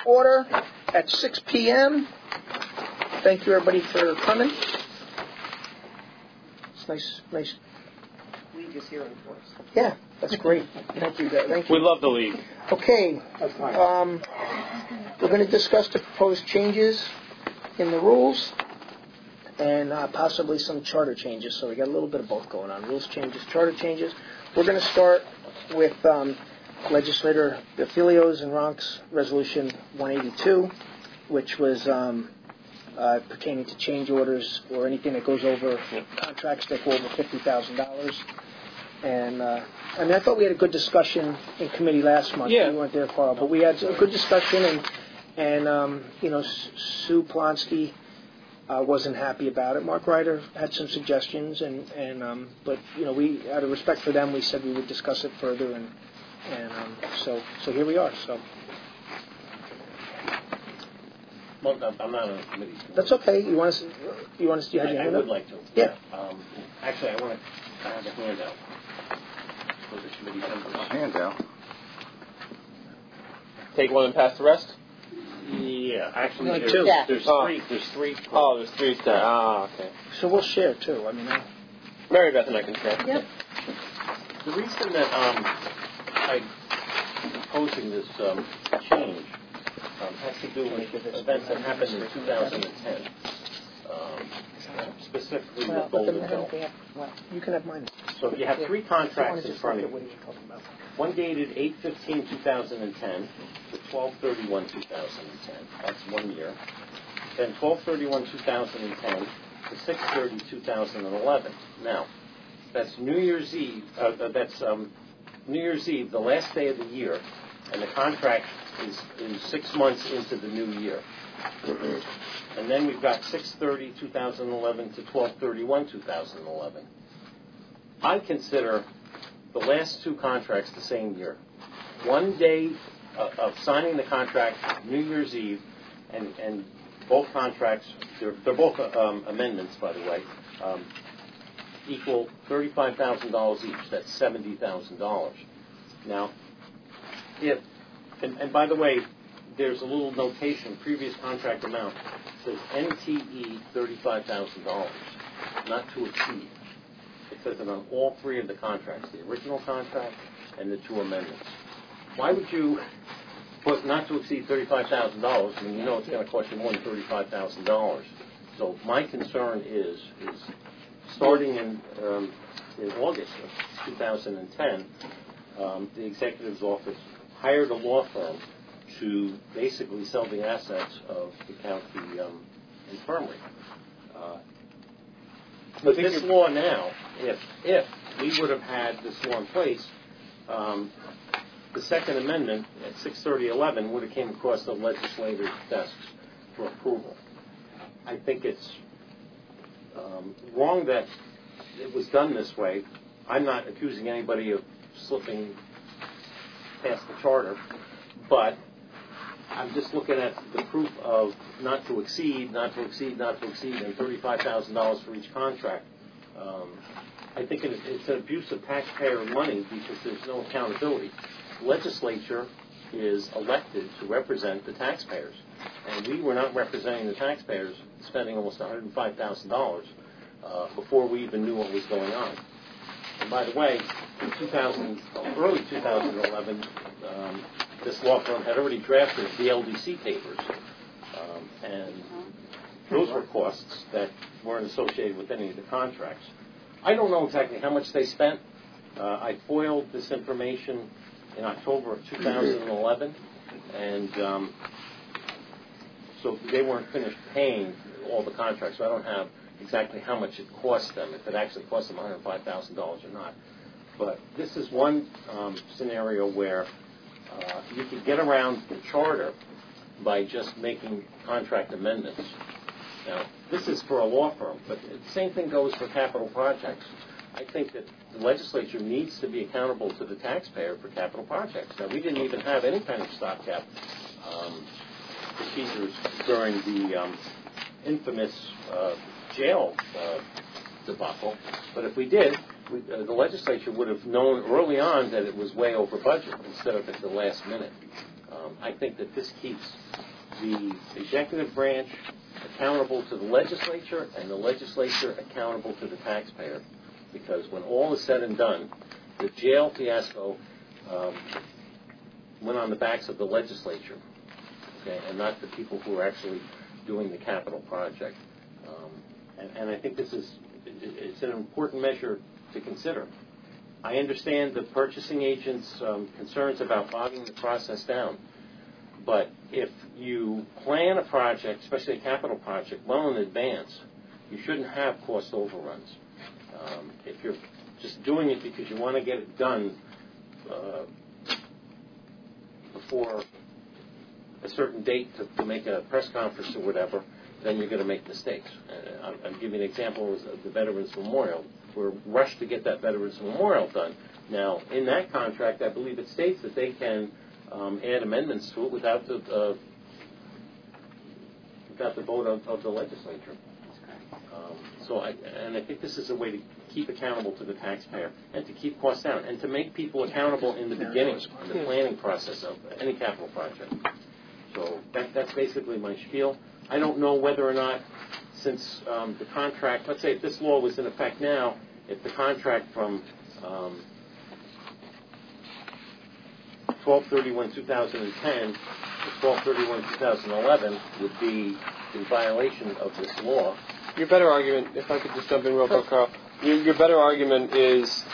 order at 6 p.m. Thank you, everybody, for coming. It's nice. League is here for us. Yeah, that's great. Thank you, guys. Thank you. We love the league. Okay. We're going to discuss the proposed changes in the rules and possibly some charter changes. So we got a little bit of both going on. Rules changes, charter changes. We're going to start with Legislator DeFilio's and Ronk's Resolution 182, which was pertaining to change orders or anything that goes over for contracts that go over $50,000. And I thought we had a good discussion in committee last month. Yeah. We weren't there, Carl, but we had a good discussion, and Sue Plonsky wasn't happy about it. Mark Ryder had some suggestions, but we, out of respect for them, we said we would discuss it further, and so here we are. So. Well, I'm not on the committee. That's okay. You want us? Do you have your hand up? I would like to. Yeah. Actually, I want to have a handout for the committee members. Handout. Take one and pass the rest. Yeah, actually, No, there's two. three. There's three. Oh, there's three stacks. Okay. So we'll share too. Mary Beth and I can share. Yep. The reason that I'm proposing this change has to do with events that happened in 2010, specifically with Golden Hill. You can have mine. So you have three contracts in front of What are you. you talking about? One dated 8/15/2010 to 12/31/2010. That's 1 year. Then 12/31/2010 to 6/30/2011. Now, that's New Year's Eve. New Year's Eve, the last day of the year, and the contract is 6 months into the new year. And then we've got 6/30/2011 to 12/31/2011. I consider the last two contracts the same year. 1 day of signing the contract, New Year's Eve, and both contracts, they're both amendments, by the way, equal $35,000 each. That's $70,000. Now, and by the way, there's a little notation, previous contract amount, says NTE $35,000, not to exceed. It says it on all three of the contracts, the original contract and the two amendments. Why would you put not to exceed $35,000 when you know it's going to cost you more than $35,000? So my concern is starting in August of 2010, the executive's office hired a law firm to basically sell the assets of the county infirmary. But this law now, if we would have had this law in place, the Second Amendment at 6/30/11 would have came across the legislator's desks for approval. I think it's wrong that it was done this way. I'm not accusing anybody of slipping past the charter, but I'm just looking at the proof of not to exceed, and $35,000 for each contract. I think it's an abuse of taxpayer money because there's no accountability. The legislature is elected to represent the taxpayers, and we were not representing the taxpayers, spending almost $105,000 before we even knew what was going on. And by the way, in early 2011, this law firm had already drafted the LDC papers, and those were costs that weren't associated with any of the contracts. I don't know exactly how much they spent. I foiled this information in October of 2011, and so they weren't finished paying all the contracts, so I don't have exactly how much it cost them, if it actually cost them $105,000 or not. But this is one scenario where you could get around the charter by just making contract amendments. Now, this is for a law firm, but the same thing goes for capital projects. I think that the legislature needs to be accountable to the taxpayer for capital projects. Now, we didn't even have any kind of stopgap procedures during the infamous jail debacle, but if we did, the legislature would have known early on that it was way over budget instead of at the last minute. I think that this keeps the executive branch accountable to the legislature and the legislature accountable to the taxpayer. Because when all is said and done, the jail fiasco went on the backs of the legislature, okay, and not the people who are actually doing the capital project. And I think it's an important measure to consider. I understand the purchasing agent's concerns about bogging the process down, but if you plan a project, especially a capital project, well in advance, you shouldn't have cost overruns. If you're just doing it because you want to get it done before a certain date to make a press conference or whatever, then you're going to make mistakes. I'll give you an example of the Veterans Memorial. We're rushed to get that Veterans Memorial done. Now, in that contract, I believe it states that they can add amendments to it without the vote of the legislature. I think this is a way to keep accountable to the taxpayer and to keep costs down and to make people accountable in the beginning, in the planning process of any capital project. So that's basically my spiel. I don't know whether or not, since the contract, let's say if this law was in effect now, if the contract from 12/31/2010 to 12/31/2011 would be in violation of this law. Your better argument, if I could just jump in real quick, Carl, your better argument is,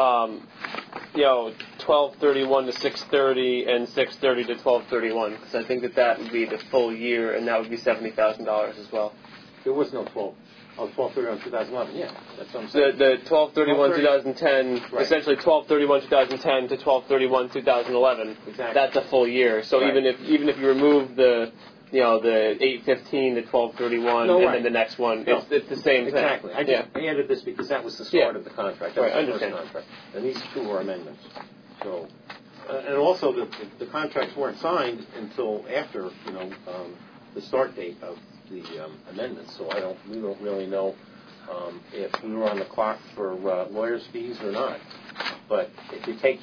12/31 to 6/30 and 6/30 to 12/31, because I think that would be the full year, and that would be $70,000 as well. There was no 12/31/2011. Yeah, that's what I'm saying. The 12/31/2010, right. Essentially 12/31/2010 to 12/31/2011. Exactly. That's a full year. So right. even if you remove the 8/15 to 12/31, and then the next one, it's the same thing. Exactly. I added this because that was the start of the contract. That was the first contract. And these two were amendments. So, and also the contracts weren't signed until after the start date of the amendments. So we don't really know if we were on the clock for lawyers' fees or not. But if you take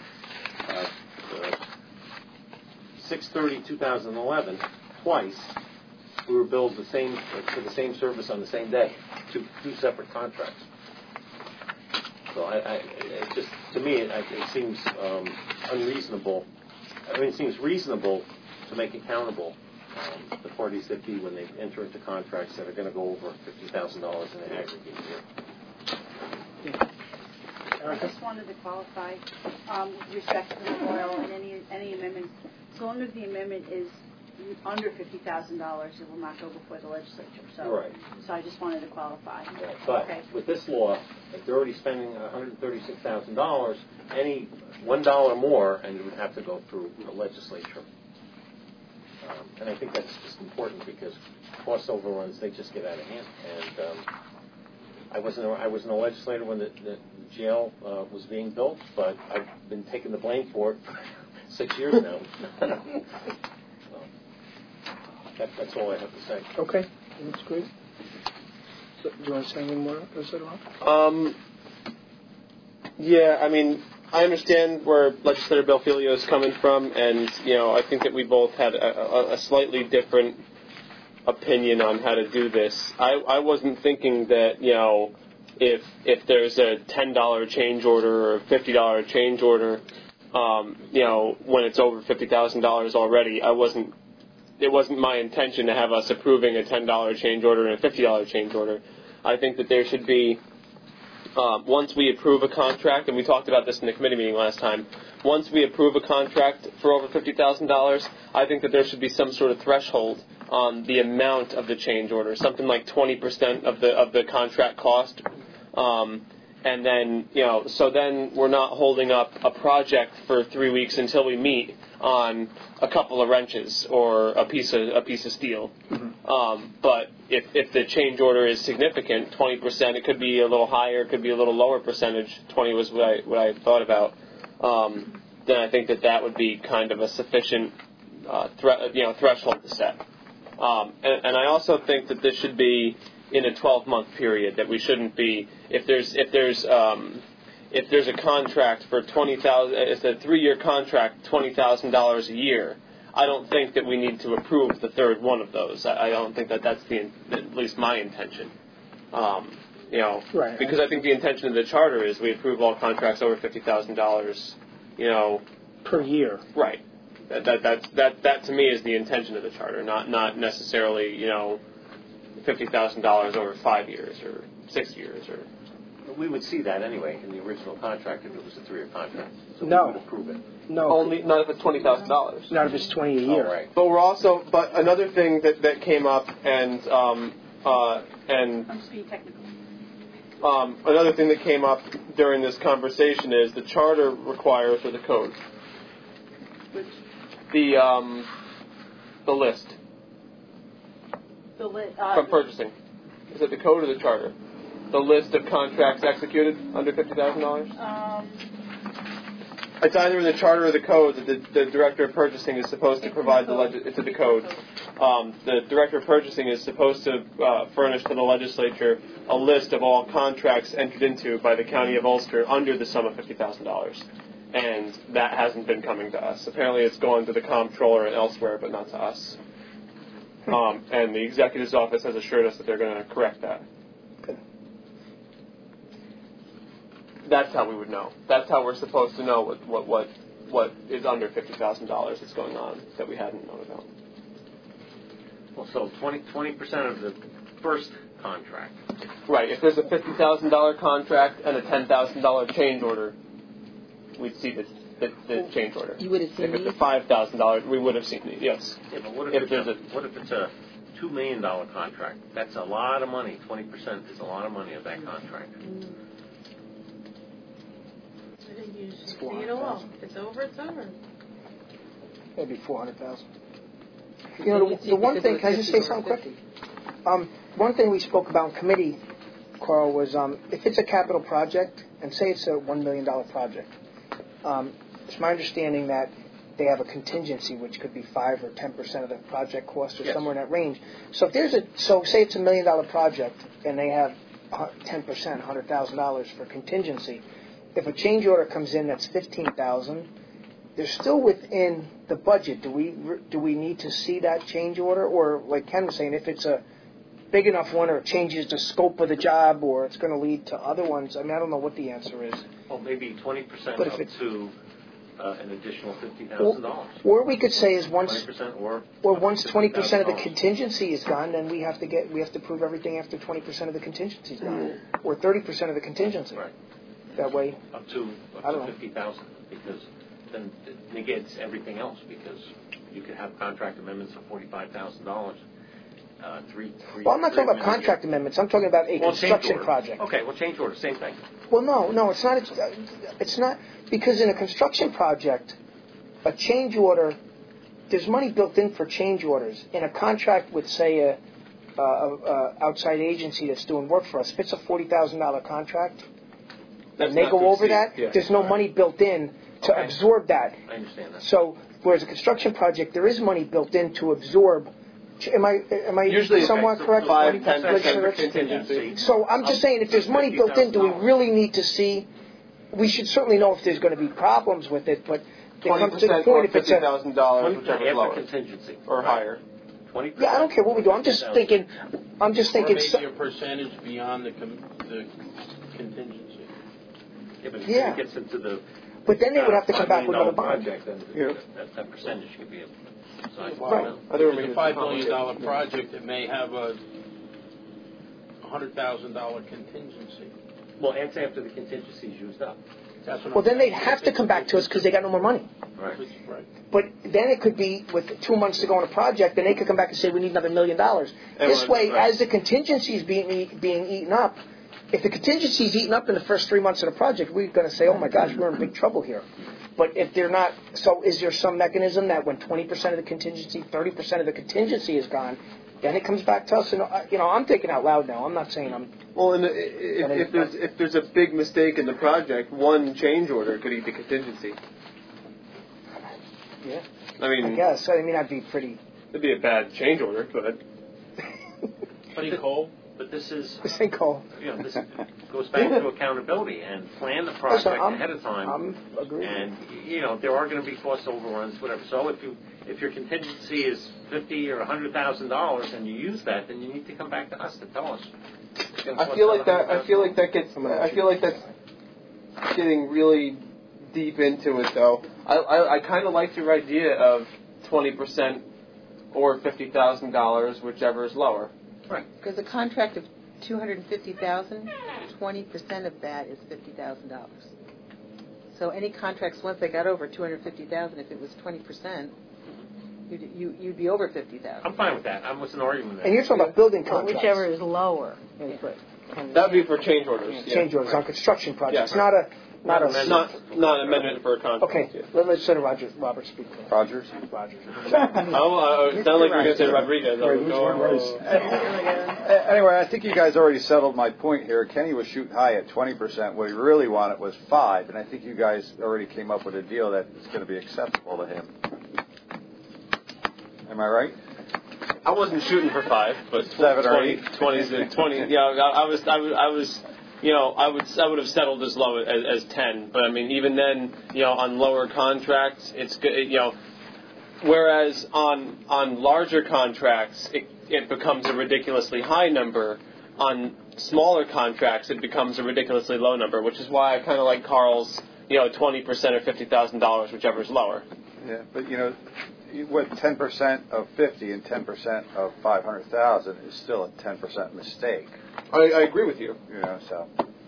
6/30/2011 twice, we were billed for the same service on the same day, two separate contracts. So it just, to me, it seems unreasonable. I mean, it seems reasonable to make accountable the parties that be when they enter into contracts that are going to go over $50,000 in the aggregate year. I just wanted to qualify with respect to the memorial and any amendments. So long as the amendment is under $50,000, it will not go before the legislature. So, right. So I just wanted to qualify. Right. But with this law, if they're already spending $136,000, any $1 more, and it would have to go through the legislature. And I think that's just important because cost overruns, they just get out of hand. And I wasn't a legislator when the jail was being built, but I've been taking the blame for it for 6 years now. So that's all I have to say. Okay, that's great. So, do you want to say anything more? Yeah, I mean, I understand where Legislator Belfiglio is coming from, and I think that we both had a slightly different opinion on how to do this. I wasn't thinking that if there's a $10 change order or a $50 change order, when it's over $50,000 already, it wasn't my intention to have us approving a $10 change order and a $50 change order. I think that there should be, once we approve a contract, and we talked about this in the committee meeting last time, once we approve a contract for over $50,000, I think that there should be some sort of threshold on the amount of the change order, something like 20% of the contract cost. And then, so then we're not holding up a project for 3 weeks until we meet on a couple of wrenches or a piece of steel. Mm-hmm. But if the change order is significant, 20%, it could be a little higher, it could be a little lower percentage. 20 was what I thought about. Then I think that would be kind of a sufficient threshold to set. And I also think that this should be in a 12-month period, that we shouldn't be, if there's a contract for $20,000, it's a 3-year contract, $20,000 a year, I don't think that we need to approve the third one of those. I don't think that that's at least my intention. Right. Because I think the intention of the charter is we approve all contracts over $50,000, per year. Right. That to me is the intention of the charter, not necessarily, $50,000 over 5 years or 6 years or. We would see that anyway in the original contract if it was a 3-year contract. So No. we would approve it. No. Only not if it's $20,000. Not if it's 20 a year. Oh, right. But another thing that came up and I'm just being technical. another thing that came up during this conversation is the charter requires, or the code, Which, the list from purchasing. Is it the code or the charter? The list of contracts executed under $50,000? It's either in the charter or the code that the director of purchasing is supposed to provide it's in the code. The director of purchasing is supposed to furnish to the legislature a list of all contracts entered into by the county of Ulster under the sum of $50,000. And that hasn't been coming to us. Apparently it's going to the comptroller and elsewhere, but not to us. And the executive's office has assured us that they're going to correct that. That's how we would know. That's how we're supposed to know what is under $50,000 that's going on that we hadn't known about. Well, so 20% of the first contract. Right. If there's a $50,000 contract and a $10,000 change order, we'd see the change order. You would have seen If it's a $5,000, we would have seen it. Yes. Yeah, but what if it's a $2 million contract? That's a lot of money. 20% is a lot of money of that contract. If it's over, it's over. Maybe 400,000. The one thing, can I just say something quick? One thing we spoke about in committee, Carl, was if it's a capital project, and say it's a $1 million project, it's my understanding that they have a contingency, which could be 5 or 10% of the project cost, or somewhere in that range. So if say it's $1 million project, and they have 10%, $100,000 for contingency. If a change order comes in that's $15,000, they're still within the budget. Do we need to see that change order, or like Ken was saying, if it's a big enough one, or it changes the scope of the job, or it's going to lead to other ones? I mean, I don't know what the answer is. Well, maybe 20% but up to an additional $50,000. Or we could say is once 20% or once 20% of the contingency is gone, then we have to prove everything after 20% of the contingency is gone, or 30% of the contingency. Right. That way, up to 50,000, because then it negates everything else, because you could have contract amendments for $45,000. Well, I'm not talking about contract amendments. I'm talking about a construction project. Okay, well, change order, same thing. Well, no, it's not. It's not, because in a construction project, a change order, there's money built in for change orders. In a contract with, say, a outside agency that's doing work for us, if it's a $40,000 contract, and they go over that, there's no money built in to absorb that. I understand that. So, whereas a construction project, there is money built in to absorb. Am I usually somewhat correct? 5-10% contingency. So I'm just saying, if there's money built in, do we really need to see? We should certainly know if there's going to be problems with it, but it comes to the point if it's $50,000, whichever is lower, contingency or higher. 20%. Yeah, I don't care what we do. I'm just thinking. Or maybe a percentage beyond the contingency. Yeah, but if it gets into the. But then they would have to come back with another bond. Project, then that percentage could be a sizable Right. amount. If it's a $5 million project, it may have a $100,000 contingency. Well, and say after the contingency is used up. Well, then they'd have to come back to us because they got no more money. Right. But then it could be with 2 months to go on a project, then they could come back and say we need another $1 million. This way, as the contingency is being eaten up, if the contingency is eaten up in the first 3 months of the project, we're going to say, oh my gosh, we're in big trouble here. But if they're not, so is there some mechanism that when 20% of the contingency, 30% of the contingency is gone, then it comes back to us? And I'm thinking out loud now. I'm not saying I'm. Well, and if there's a big mistake in the project, one change order could eat the contingency. Yeah. I guess. I'd be pretty. It'd be a bad change order, but. Pretty cold. But this is. This ain't cold. This goes back to accountability and plan the project ahead of time. I'm agreeing. And there are going to be cost overruns, whatever. So if If your contingency is $50,000 or $100,000 and you use that, then you need to come back to us to tell us. I feel like that's getting really deep into it, though. I kind of like your idea of 20% or $50,000, whichever is lower. Right. Because a contract of $250,000, 20% of that is $50,000. So any contracts once they got over $250,000, if it was 20%, you'd be over $50,000. I'm fine with that. I wasn't arguing with that. And you're talking about building contracts. Whichever is lower. That would be for change orders. Change orders on construction projects, Yeah. not an amendment for a contract. Okay, let's let Robert speak. Rogers? It sounded like you were going to say Rodriguez. Anyway, I think you guys already settled my point here. Kenny was shooting high at 20%. What he really wanted was 5%, and I think you guys already came up with a deal that is going to be acceptable to him. Am I right? I wasn't shooting for 5, but 7 or 8. 20. Yeah, I was. You know, I would have settled as low as 10, but I mean, even then, you know, on lower contracts, it's good. You know, whereas on larger contracts, it becomes a ridiculously high number. On smaller contracts, it becomes a ridiculously low number, which is why I kind of like Carl's, you know, 20% or $50,000, whichever is lower. Yeah, but you know, with 10% of 50 and 10% of 500,000 is still a 10% mistake. I agree with you. You know, so.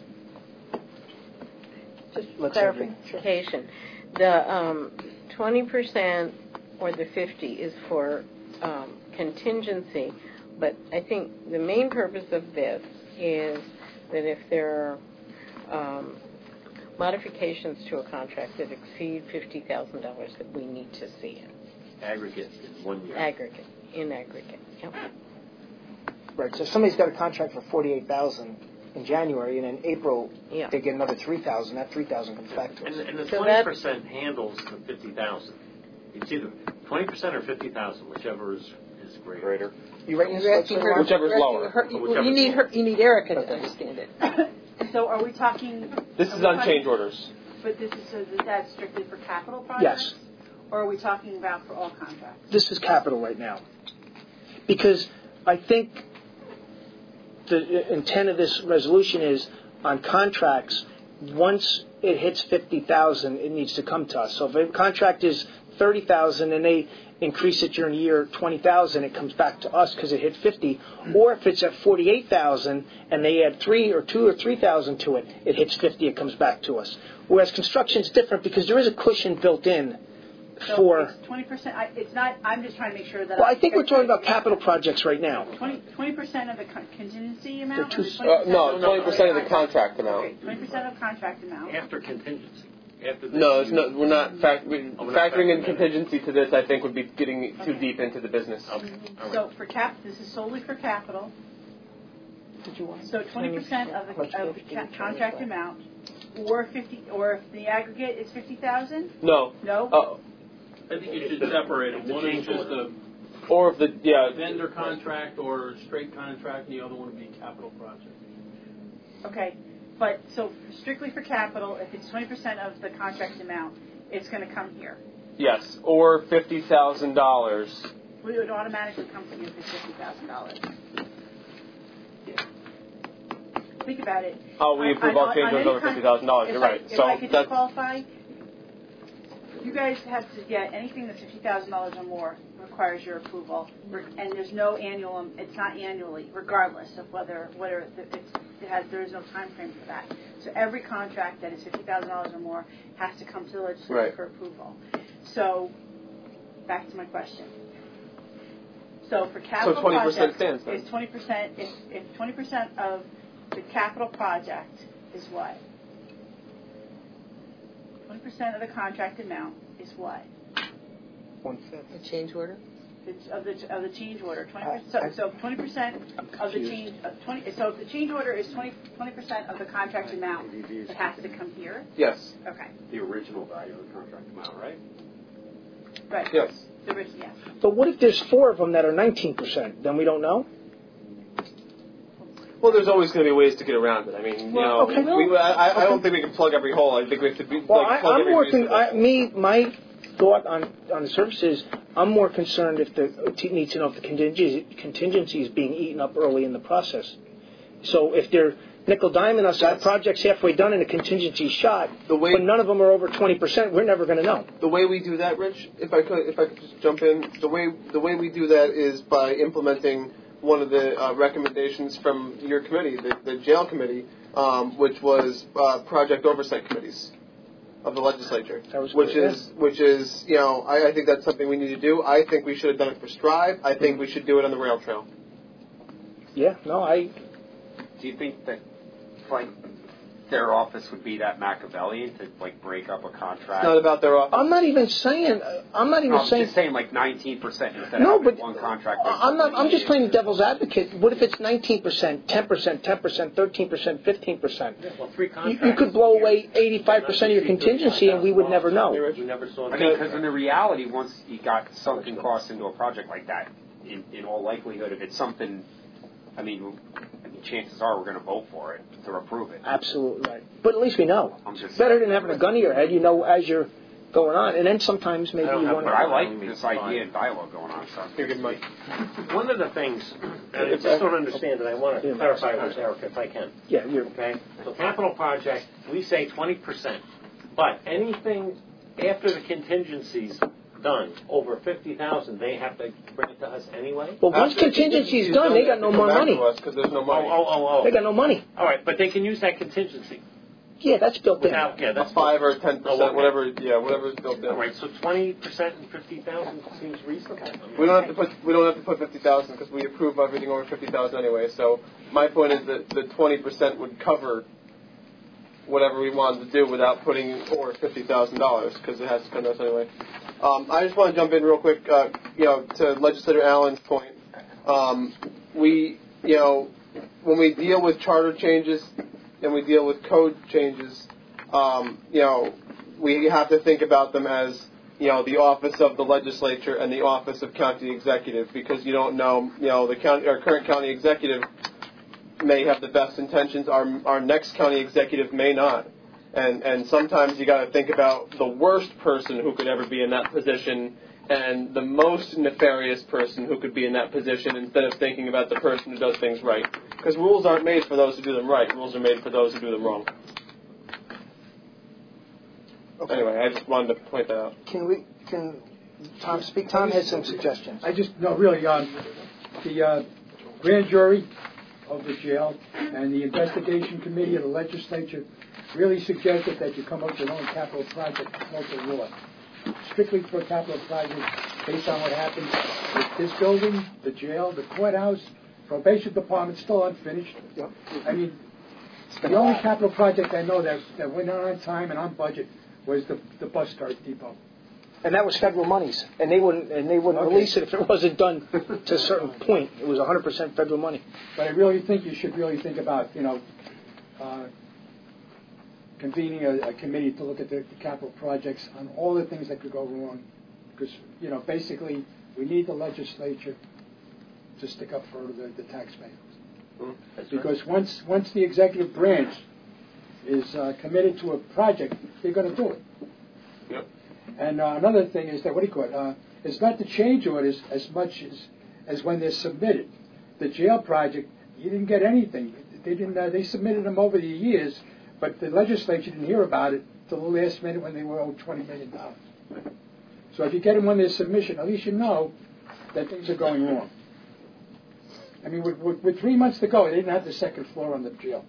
Just clarification. The 20% or the 50 is for contingency, but I think the main purpose of this is that if there are modifications to a contract that exceed $50,000, that we need to see it. Aggregate in 1 year. In aggregate. Yep. Right. So if somebody's got a contract for $48,000 in January, and in April they get another $3,000. That $3,000 comes back to us. And the 20% handles the $50,000. It's either 20% or $50,000, whichever is greater. You writing this? Whichever is lower. You need Erica to understand it. So are we talking? This is on change orders. But is that strictly for capital projects? Yes. Or are we talking about for all contracts? This is capital right now. Because I think the intent of this resolution is on contracts, once it hits 50,000, it needs to come to us. So if a contract is 30,000 and they increase it during the year 20,000, it comes back to us because it hit 50. Or if it's at 48,000 and they add 2 or 3,000 to it, it hits 50, it comes back to us. Whereas construction is different because there is a cushion built in. So it's 20%. It's not. I'm just trying to make sure that. Well, I think we're talking about capital projects right now. 20% of the contingency amount. No, 20% of the contract amount. Okay, 20% of contract amount. After contingency. We're not factoring in contingency to this. I think would be getting too deep into the business. Okay. So for this is solely for capital. Did you want? So 20% of the contract amount, or 50, or if the aggregate is 50,000. No. No. I think you should separate it. One is just a or if the vendor contract or straight contract, and the other one would be capital project. Okay, but so strictly for capital, if it's 20% of the contract amount, it's going to come here. Yes, or $50,000. Well, it would automatically come to you if it's $50,000. Think about it. Oh, we approve all change orders over $50,000. You're right. If I could qualify, you guys have to get anything that's $50,000 or more requires your approval, and there's no annual. It's not annually, regardless of whether there is no time frame for that. So every contract that is $50,000 or more has to come to the legislature for approval. So back to my question. So for capital projects, it's 20%. If 20% of the capital project is what? 20% of the contract amount is what? 1/5. A change order? It's of the change order. 20%. So 20% of the change. So if the change order is 20% of the contract amount, it has to come here. Yes. Okay. The original value of the contract amount, right? Right. Yes. The original. Yes. But what if there's 4 of them that are 19%? Then we don't know. Well, there's always going to be ways to get around it. I mean, I don't think we can plug every hole. I think we have to plug every My thought on the surface is I'm more concerned need to know if the contingency is being eaten up early in the process. So if they're nickel-diming us and the project's halfway done and the contingency's shot, but none of them are over 20%, we're never going to know. The way we do that, Rich, if I could just jump in, the way we do that is by implementing one of the recommendations from your committee, the jail committee, which was project oversight committees of the legislature, which is I think that's something we need to do. I think we should have done it for Strive. I think we should do it on the rail trail. Yeah, no, Do you think that, like, their office would be that Machiavellian to, like, break up a contract? It's not about their office. I'm not even saying. Just saying like 19% instead of one contract. I'm just playing devil's advocate. What if it's 19%, 10%, 10%, 13%, 15%? Yeah, well, 3 contracts. You could blow away 85% of your contingency, and we would never know. We never saw it. I mean, because in the reality, once you got sunken costs into a project like that, in all likelihood, if it's something, I mean, chances are we're going to vote for it to approve it. Absolutely right. But at least we know. It's better than having a gun to your head. You know as you're going on. And then sometimes maybe you want to... But I like this idea and dialogue going on. So. One of the things, and I just don't understand, and I want to clarify with Erica if I can. Yeah, you're... Okay? So capital project, we say 20%. But anything after the contingencies done over 50,000, they have to bring it to us anyway. Well, once contingency's done, they got no more money. Because there's no money. They got no money. All right, but they can use that contingency. Yeah, that's built in. Yeah, that's 5 or 10%, whatever is built in. All right, so 20% and 50,000 seems reasonable. We don't have to put 50,000 because we approve everything over 50,000 anyway. So my point is that the 20% would cover whatever we wanted to do without putting over $50,000 because it has to come to us anyway. I just want to jump in real quick, to Legislator Allen's point. When we deal with charter changes and we deal with code changes, we have to think about them as, the office of the legislature and the office of county executive, because you don't know, our current county executive may have the best intentions. Our next county executive may not. And sometimes you got to think about the worst person who could ever be in that position and the most nefarious person who could be in that position instead of thinking about the person who does things right. Because rules aren't made for those who do them right. Rules are made for those who do them wrong. Okay. Anyway, I just wanted to point that out. Can Tom speak? Tom has some suggestions. The grand jury of the jail and the investigation committee of the legislature really suggested that you come up with your own capital project local law. Strictly for capital projects based on what happened with this building, the jail, the courthouse, probation department still unfinished. Yep. I mean, the only capital project I know that went on time and on budget was the bus start depot. And that was federal monies, and they wouldn't release it if it wasn't done to a certain point. It was 100% federal money. But I really think you should really think about, convening a committee to look at the capital projects on all the things that could go wrong. Because, basically, we need the legislature to stick up for the taxpayers. Because once the executive branch is committed to a project, they're going to do it. Yep. And another thing is that, it's not the change orders as much as when they're submitted. The jail project, you didn't get anything. They submitted them over the years, but the legislature didn't hear about it till the last minute when they were owed $20 million. So if you get them on their submission, at least you know that things are going wrong. I mean, with 3 months to go, they didn't have the second floor on the jail.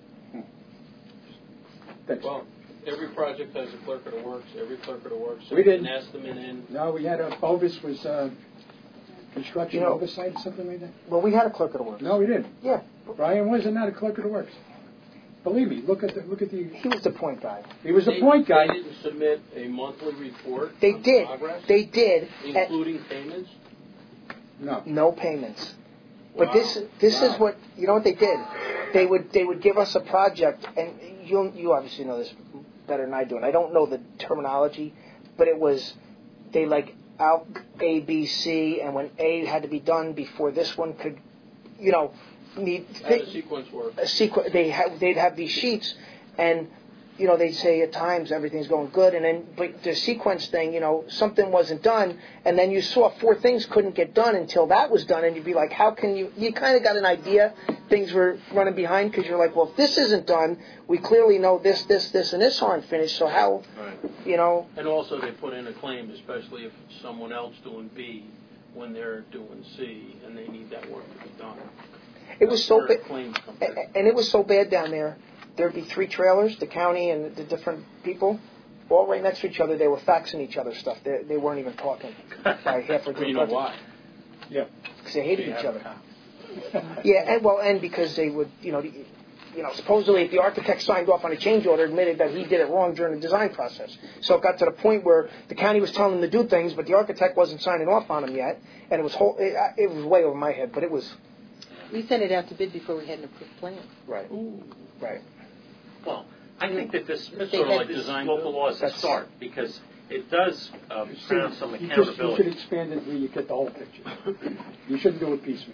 Well, every project has a clerk of the works. Every clerk of the works. We didn't. An estimate in. No, we had Bovis was construction oversight, something like that. Well, we had a clerk of the works. No, we didn't. Yeah. Brian was not a clerk of the works. Believe me, look at the. He was the point guy. He was the point guy. They didn't submit a monthly report. They did. Progress, they did. including payments. No payments. But this is what what they did. They would give us a project, and you obviously know this better than I do, and I don't know the terminology, but it was they out A, B, C, and when A had to be done before this one could, How does sequence work? They'd have these sheets, and they say at times everything's going good, and then but the sequence thing, something wasn't done, and then you saw 4 things couldn't get done until that was done, and you'd be like, how can you kind of got an idea things were running behind, because you're like, well, if this isn't done, we clearly know this, and this aren't finished, so how, right. And also they put in a claim, especially if it's someone else doing B when they're doing C, and they need that work to be done. It was so bad, and it was so bad down there. There'd be 3 trailers, the county and the different people, all right next to each other. They were faxing each other stuff. They weren't even talking. By half a You know why? Yeah. Because they hated each other. Yeah, and because they would, supposedly if the architect signed off on a change order, admitted that he did it wrong during the design process. So it got to the point where the county was telling them to do things, but the architect wasn't signing off on them yet, and it was way over my head, but it was. We sent it out to bid before we had an approved plan. Right. Ooh. Right. Well, I think that this sort of like design local law is a start, because it does ground some accountability. You should expand it where you get the whole picture. You shouldn't do it piecemeal.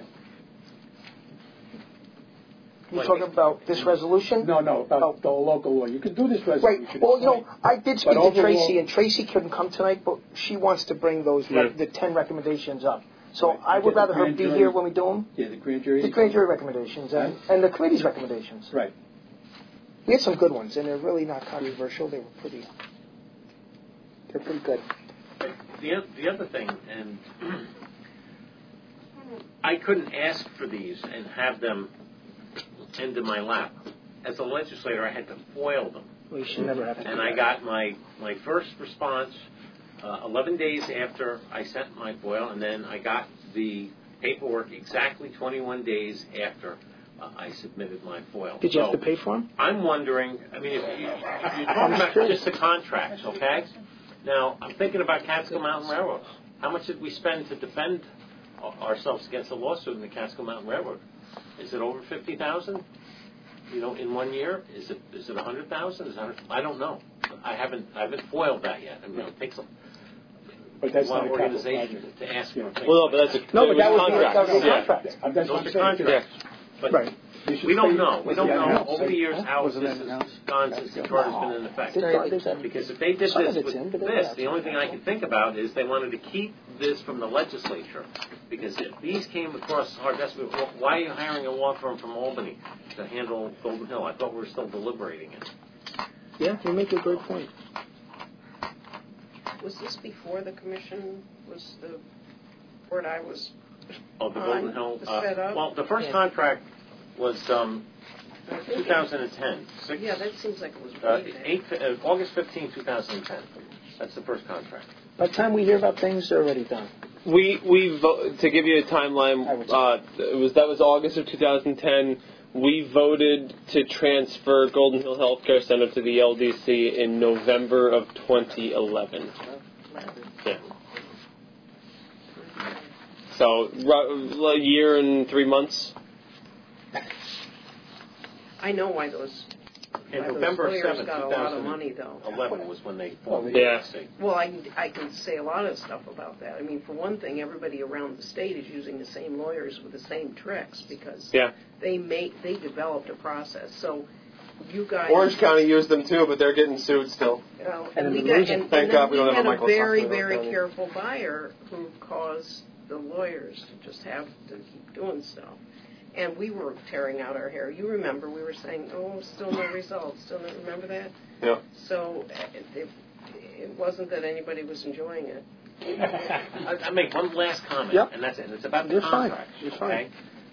You talking about this resolution? No, about the local law. You can do this resolution. Right. Well, I did speak to Tracy, and Tracy couldn't come tonight, but she wants to bring the 10 recommendations up. So right. I would rather her be here when we do them. Yeah, the grand jury. The grand jury recommendations and the committee's recommendations. Right. We had some good ones, and they're really not controversial. They're pretty good. The other thing, and I couldn't ask for these and have them into my lap. As a legislator, I had to foil them. Well, you should never have to. And I got my first response 11 days after I sent my FOIL, and then I got the paperwork exactly 21 days after I submitted my FOIL. Did you have to pay for them? I'm wondering, if you're talking about just the contracts, okay? Now, I'm thinking about Catskill Mountain Railroad. How much did we spend to defend ourselves against a lawsuit in the Catskill Mountain Railroad? Is it over $50,000? In 1 year? Is it 100,000? I don't know. I haven't foiled that yet. It takes but that's one not organization to ask for things. Well, no, but that's a contract. Those are contracts. But right. We don't know. We don't know over the years how this has gone since the charter's been in effect. Because if they did this with this, the only thing I can think about is they wanted to keep this from the legislature. Because if these came across our desk, why are you hiring a law firm from Albany to handle Golden Hill? I thought we were still deliberating it. Yeah, you make a great point. Was this before the commission was the board I was the Golden Hill? set up? Well, the first contract was 2010. Yeah, that seems like it was August 15, 2010. That's the first contract. By the time we hear about things, they're already done. We to give you a timeline, that was August of 2010. We voted to transfer Golden Hill Healthcare Center to the LDC in November of 2011. Yeah. So, a year and 3 months. I know why those. And November 7th, got a lot of money, though. 2011 was when they. Well, I can say a lot of stuff about that. For one thing, everybody around the state is using the same lawyers with the same tricks because they developed a process. So you guys. Orange County used them too, but they're getting sued still. Thank God we don't have a Michael. Very, very careful buyer who caused the lawyers to just have to keep doing stuff. And we were tearing out our hair. You remember, we were saying, still no results. Remember that? Yeah. So it wasn't that anybody was enjoying it. I make one last comment, and that's it. It's about the contracts. You're fine.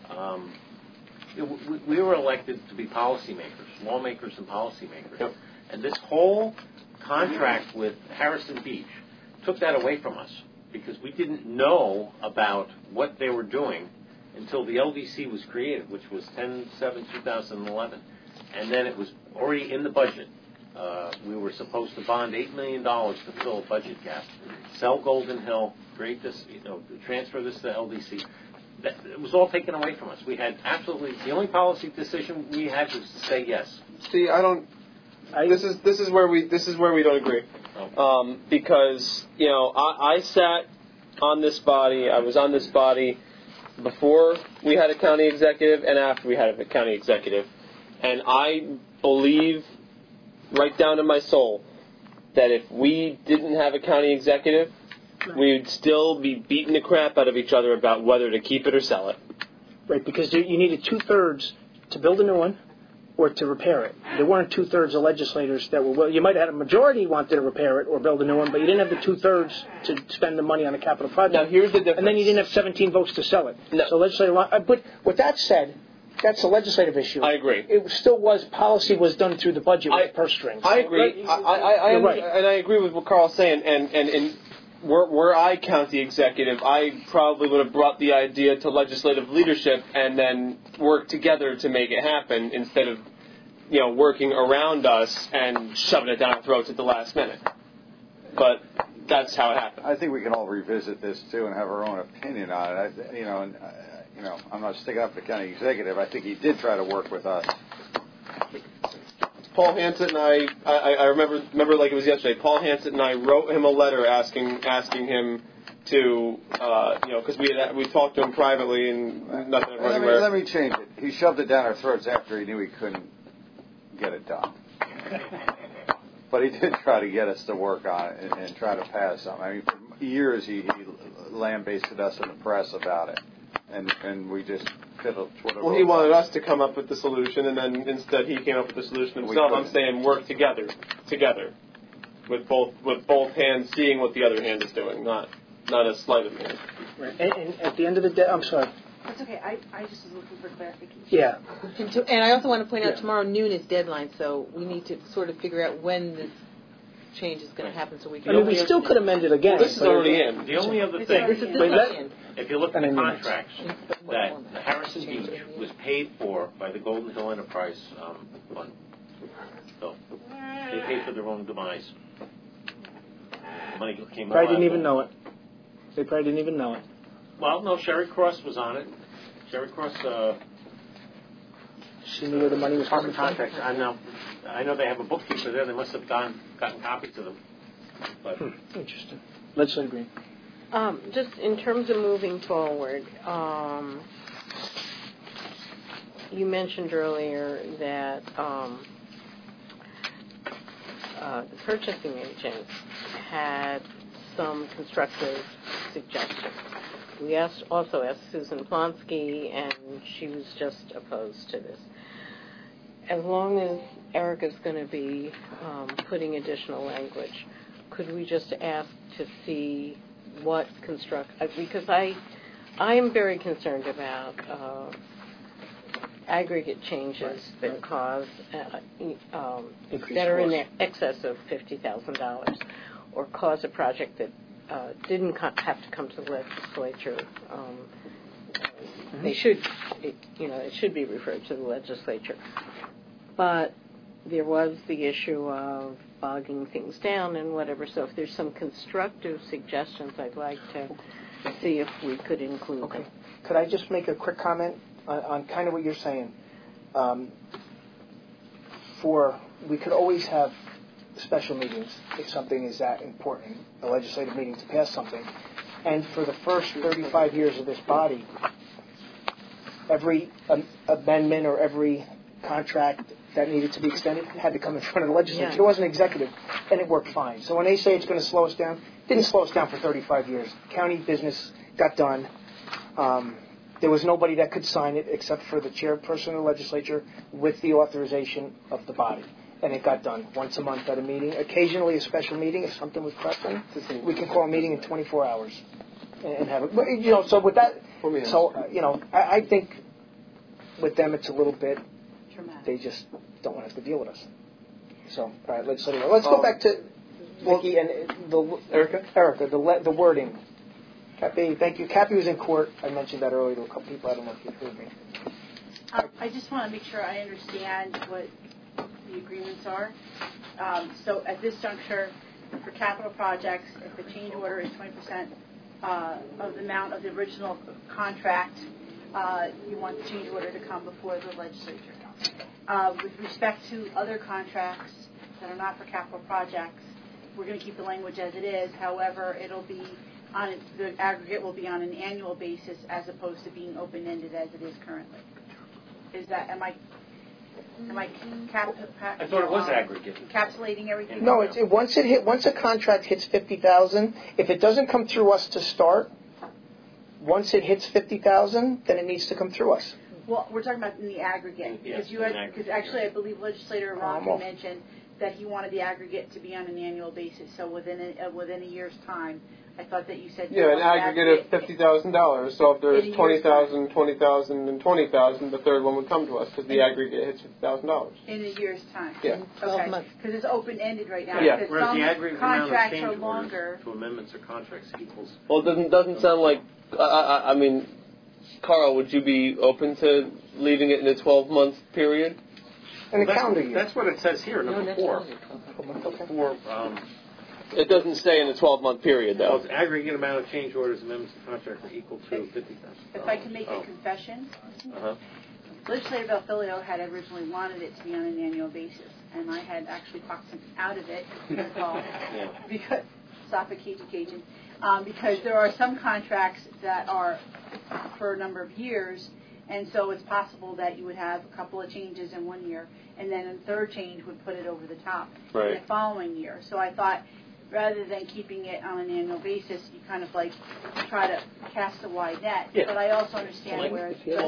We were elected to be policymakers, lawmakers and policymakers. Yep. And this whole contract with Harrison Beach took that away from us because we didn't know about what they were doing until the LDC was created, which was 10/7/2011. And then it was already in the budget. We were supposed to bond $8 million to fill a budget gap, sell Golden Hill, create this, transfer this to LDC. It was all taken away from us. We had the only policy decision we had was to say yes. See, this is where we don't agree. Okay. Because, I sat on this body, I was on this body before we had a county executive and after we had a county executive. And I believe right down to my soul, that if we didn't have a county executive, we'd still be beating the crap out of each other about whether to keep it or sell it. Right, because you needed 2/3 to build a new one or to repair it. There weren't 2/3 of legislators that were well. You might have had a majority wanted to repair it or build a new one, but you didn't have the 2/3 to spend the money on a capital project. Now, here's the difference. And then you didn't have 17 votes to sell it. No. So but with that said, that's a legislative issue. I agree. It still policy was done through the budget with purse strings. I agree. I right. And I agree with what Carl's saying. And were I county executive, I probably would have brought the idea to legislative leadership and then worked together to make it happen instead of, working around us and shoving it down our throats at the last minute. But that's how it happened. I think we can all revisit this too and have our own opinion on it. I'm not sticking up for the county executive. I think he did try to work with us. Paul Hansen and I remember like it was yesterday. Paul Hansen and I wrote him a letter asking him to, because we talked to him privately and nothing anywhere. Let me change it. He shoved it down our throats after he knew he couldn't get it done. But he did try to get us to work on it and try to pass something. I mean, for years he lambasted us in the press about it, and we just fiddled. Well, he wanted us to come up with the solution, and then instead he came up with the solution himself. I'm saying work together, with both hands seeing what the other hand is doing, not a sleight of hand. Right. And at the end of the day, I'm sorry. That's okay. I just was looking for clarification. Yeah. And I also want to point out tomorrow noon is deadline, so we need to sort of figure out when this change is going to happen so we can... I mean, we still could amend it again. Well, this is already in. The only other thing, in. if you look at the contracts, that Harrison Beach was paid for by the Golden Hill Enterprise Fund. So they paid for their own demise. The money came out. Probably didn't even know it. They probably didn't even know it. Well, no, Sherry Cross was on it. Sherry Cross... she knew where the money was coming from. Contracts. I know they have a bookkeeper there. They must have gotten copies of them. But Interesting. Legislative Green. Just in terms of moving forward, you mentioned earlier that the purchasing agent had some constructive suggestions. We also asked Susan Plonsky, and she was just opposed to this. As long as Erica's going to be putting additional language, could we just ask to see what because I am very concerned about aggregate changes that cause that are in excess of $50,000 or cause a project that didn't have to come to the legislature. They should, it should be referred to the legislature. But there was the issue of bogging things down and whatever. So if there's some constructive suggestions, I'd like to see if we could include them. Could I just make a quick comment on kind of what you're saying? We could always have special meetings if something is that important, a legislative meeting to pass something. And for the first 35 years of this body, every amendment or every contract that needed to be extended had to come in front of the legislature. Yeah. It wasn't executive, and it worked fine. So when they say it's going to slow us down, it didn't slow us down for 35 years. County business got done. There was nobody that could sign it except for the chairperson of the legislature with the authorization of the body. And it got done once a month at a meeting. Occasionally a special meeting if something was pressing. We can call a meeting in 24 hours and have it. But, so with that, I think with them it's a little bit, they just don't want to have to deal with us. So, all right, let's go back to Vicki and Erica, the wording. Cappy, thank you. Cappy was in court. I mentioned that earlier to a couple people. I don't know if you heard me. I just want to make sure I understand what the agreements are. So at this juncture, for capital projects, if the change order is 20% of the amount of the original contract, you want the change order to come before the legislature. With respect to other contracts that are not for capital projects, we're going to keep the language as it is. However, the aggregate will be on an annual basis as opposed to being open-ended as it is currently. Am I I thought it was aggregate. encapsulating everything? No, once a contract hits 50,000, if it doesn't come through us to start, once it hits 50,000, then it needs to come through us. Well, we're talking about in the aggregate, Yes, because actually I believe legislator Ron mentioned that he wanted the aggregate to be on an annual basis. So within a year's time, I thought that you said an aggregate of $50,000. So if there's 20,000, 20,000, and 20,000, the third one would come to us because the aggregate hits $50,000. In a year's time. Yeah. 12 months. Because it's open ended right now. Yeah. Because Whereas some the aggregate amount of contracts change are orders longer. to amendments or contracts equals. Well, it doesn't sound like. I mean, Carl, would you be open to leaving it in a 12-month period? In a calendar year. That's what it says here, number 4. It doesn't say in a 12-month period, Well, though. the aggregate amount of change orders, amendments, and contracts are equal to 50,000. If I can make a confession, Uh-huh. Legislator Belfilio had originally wanted it to be on an annual basis, and I had actually talked him out of it because because there are some contracts that are for a number of years, and so it's possible that you would have a couple of changes in one year, and then a third change would put it over the top in the following year. So I thought, rather than keeping it on an annual basis, you kind of like try to cast a wide net. Yeah. But I also understand where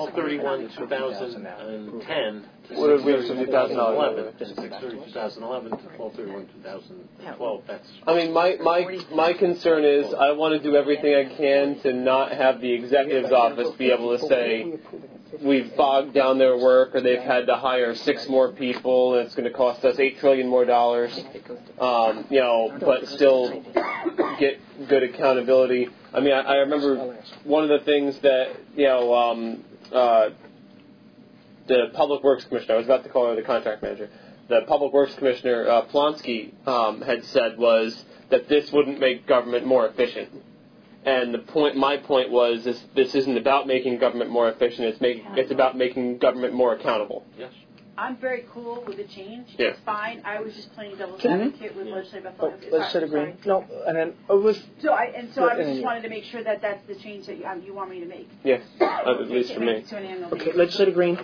12/31/2010 Would have reached $50,000. 6/30/2011 to 12/31/2012. That's. I mean, my concern is I want to do everything I can to not have the executive's office be able to say we've bogged down their work or they've had to hire 6 more people and it's going to cost us $8 trillion more, but still get good accountability. I mean, I remember one of the things that, the Public Works Commissioner, I was about to call her the contract manager, the Public Works Commissioner, Plonsky, had said was that this wouldn't make government more efficient. And my point was, this isn't about making government more efficient, it's about making government more accountable. Yes. I'm very cool with the change. Yeah. It's fine. I was just playing devil's advocate with Legislator Belfilio. Legislator Green. No, and then it was. So I just wanted to make sure that that's the change that you want me to make. Yes, at least for me. To an annual Okay, basis. Legislator Green.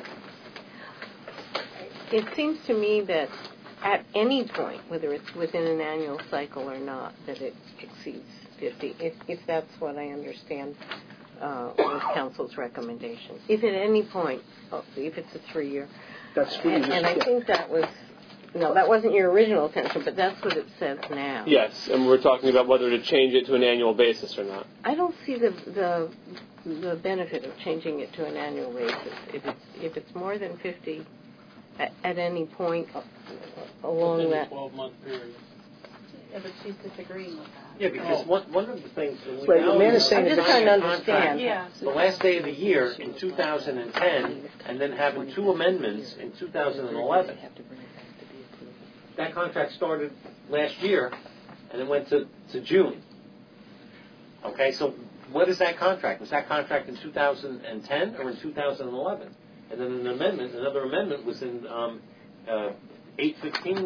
It seems to me that at any point, whether it's within an annual cycle or not, that it exceeds 50, if that's what I understand was Council's recommendation. If at any point, if it's a 3-year, That's and I think that wasn't your original intention, but that's what it says now. Yes, and we're talking about whether to change it to an annual basis or not. I don't see the benefit of changing it to an annual basis. If it's more than 50 at any point along Within that. the 12-month period. Yeah, but she's disagreeing with that. Yeah, because one of the things that we Wait, the man is saying I'm just trying to understand. Yeah. the last day of the year in 2010, and then having 2 amendments in 2011. That contract started last year, and it went to June. Okay, so what is that contract? Was that contract in 2010 or in 2011? And then another amendment was in 8/15.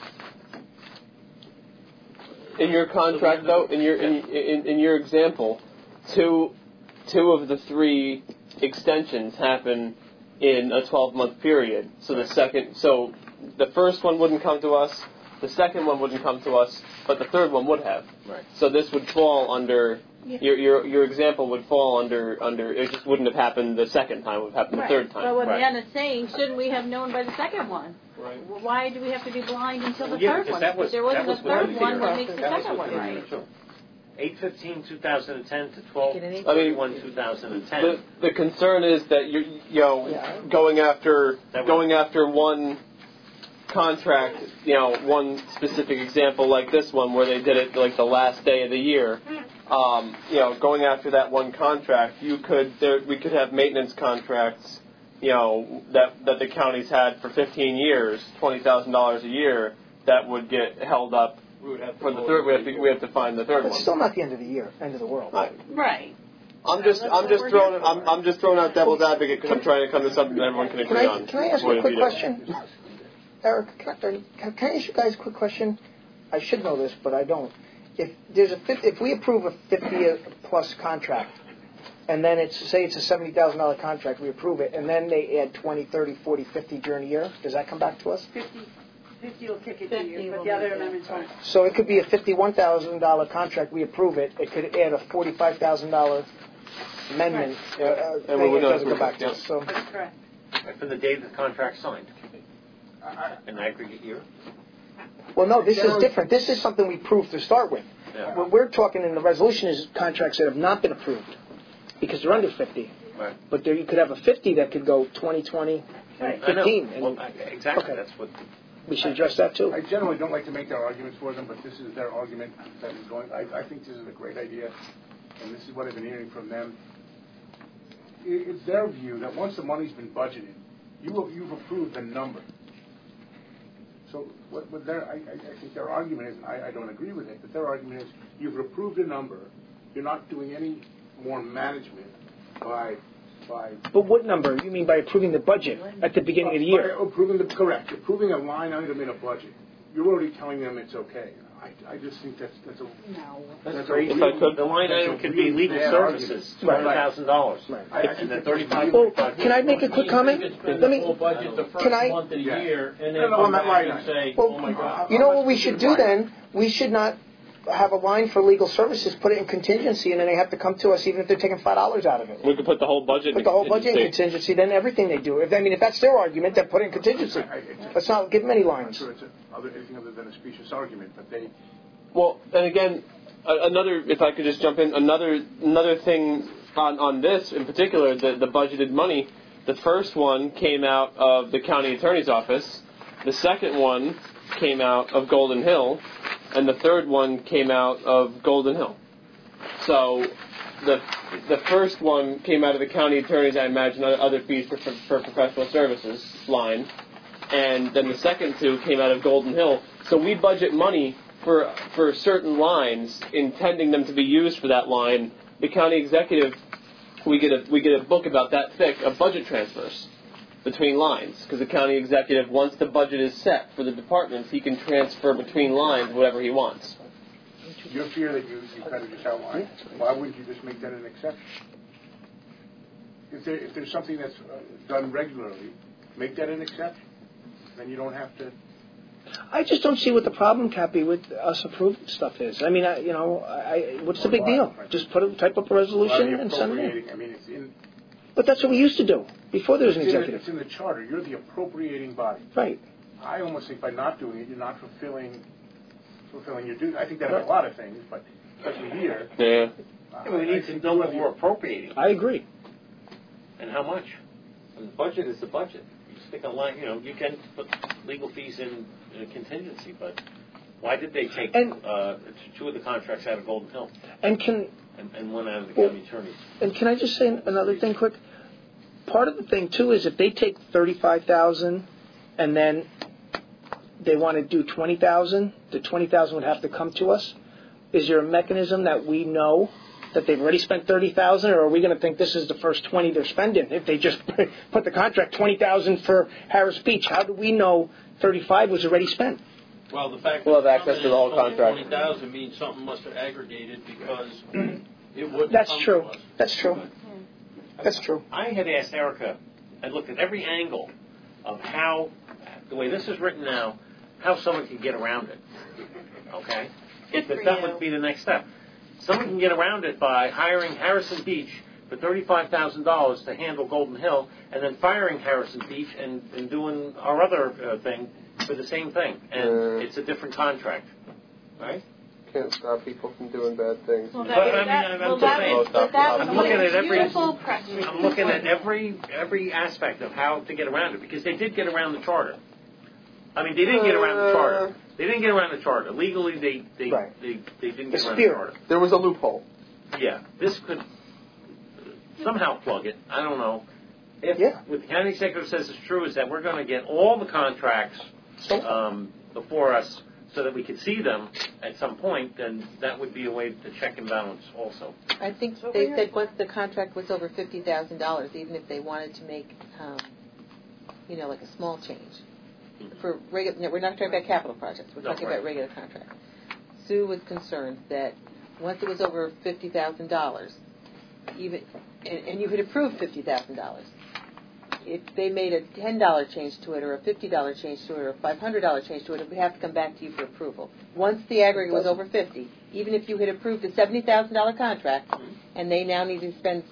In your contract, though, in your example, two of the 3 extensions happen in a 12-month period. So the first one wouldn't come to us, the second one wouldn't come to us, but the third one would have. Right. So this would fall under your example would fall under it just wouldn't have happened the second time, it would have happened the third time. But what Right. Deanna's saying, shouldn't we have known by the second one? Right. Why do we have to be blind until the Yeah, third because one? that was If there wasn't a what third we one, figured what out. makes the That was second what one we right? figured too. 8/15/2010 to 12/31/2010. The concern is that going after one contract, one specific example like this one where they did it like the last day of the year, going after that one contract, we could have maintenance contracts, that the county's had for 15 years, $20,000 a year, that would get held up for the third. We have to find the third But one. it's still not the end of the year, end of the world. Right. I'm just throwing out devil's advocate because I'm trying to come to something that everyone can agree on. Can I ask you a quick question? Eric, can I ask you guys a quick question? I should know this, but I don't. If we approve a 50-plus contract, and then say it's a $70,000 contract, we approve it, and then they add 20, 30, 40, 50 during the year, does that come back to us? 50 will kick it to you, but the other amendments won't. So it could be a $51,000 contract, we approve it, it could add a $45,000 amendment, And thing, we would it not doesn't come approve back it, to us, so. That's correct. From the date the contract signed. An aggregate year? Well, no, this is different, this is something we proved to start with. Yeah. What we're talking in the resolution is contracts that have not been approved, because they're under 50. Right. But there you could have a 50 that could go 20, 20, and 15. I know. And Well, exactly. Okay. That's what. we should address that too. I generally don't like to make their arguments for them, but this is their argument that is going. I think this is a great idea, and this is what I've been hearing from them. It's their view that once the money's been budgeted, you've approved the number. So what their I think their argument is, and I don't agree with it, but their argument is you've approved a number. You're not doing any more management by. But what number? You mean by approving the budget at the beginning of the year? Correct. Approving a line item in a budget. You're already telling them it's okay. I just think that's a That's great. The line item could be legal services, $20,000, and then 35. Well, can I make a quick comment? Let me. Budget the first Can I? month of the year, and then No, come on that back line and item. say, Well, oh my God. you know what we should do then? We should not have a line for legal services, put it in contingency, and then they have to come to us even if they're taking $5 out of it. We could put the whole budget Put the whole budget in contingency, then everything they do. If that's their argument, then put it in contingency. Let's not give them any I'm lines. sure it's anything other than a specious argument, but they. Well, and again, another, if I could just jump in, another thing on this in particular, the budgeted money, the first one came out of the county attorney's office, the second one came out of Golden Hill, and the third one came out of Golden Hill. So the first one came out of the county attorney's, I imagine, other fees for professional services line, and then the second two came out of Golden Hill. So we budget money for certain lines, intending them to be used for that line. The county executive, we get a book about that thick of budget transfers between lines, because the county executive, once the budget is set for the departments, he can transfer between lines whatever he wants. Your fear that you kind of just outlined, why wouldn't you just make that an exception? If there's something that's done regularly, make that an exception. Then you don't have to. I just don't see what the problem, Cappy, with us approving stuff is. I mean, what's the big deal? Just type up a resolution and send it in. I mean, it's in. But that's what we used to do before there was an executive. It's in the charter. You're the appropriating body. Right. I almost think by not doing it, you're not fulfilling your duty. I think that of a lot of things, but especially here. Yeah. We need to know what we're appropriating. I agree. And how much. And the budget is the budget. You stick a line, you can put legal fees in a contingency, but why did they take two of the contracts out of Golden Hill? And one out of the county attorneys? And can I just say another thing quick? Part of the thing, too, is if they take $35,000 and then they want to do $20,000, the $20,000 would have to come to us. Is there a mechanism that we know that they've already spent $30,000, or are we going to think this is the first $20,000 they're spending? If they just put the contract $20,000 for Harris Beach, how do we know $35,000 was already spent? Well, the fact we'll that have access to the whole contract. $20,000 means something must have aggregated because it wouldn't. That's come true. To us. That's true. That's true. I had asked Erica, I looked at every angle of how, the way this is written now, how someone can get around it. Okay? That would be the next step. Someone can get around it by hiring Harrison Beach for $35,000 to handle Golden Hill, and then firing Harrison Beach and doing our other thing for the same thing. And it's a different contract. Right? Can't stop people from doing bad things. Well, I'm looking at every aspect of how to get around it, because they did get around the charter. I mean, they didn't get around the charter. They didn't get around the charter. Legally, they didn't get around the charter. There was a loophole. Yeah, this could somehow plug it. I don't know. What the county executive says is true is that we're going to get all the contracts before us so that we could see them at some point, then that would be a way to check and balance also. I think they said once the contract was over $50,000, even if they wanted to make, like a small change. For regular, we're not talking about capital projects. We're talking about regular contracts. Sue was concerned that once it was over $50,000, even and you had approved $50,000. If they made a $10 change to it, or a $50 change to it, or a $500 change to it, it would have to come back to you for approval. Once the aggregate was over 50, even if you had approved a $70,000 contract, and they now need to spend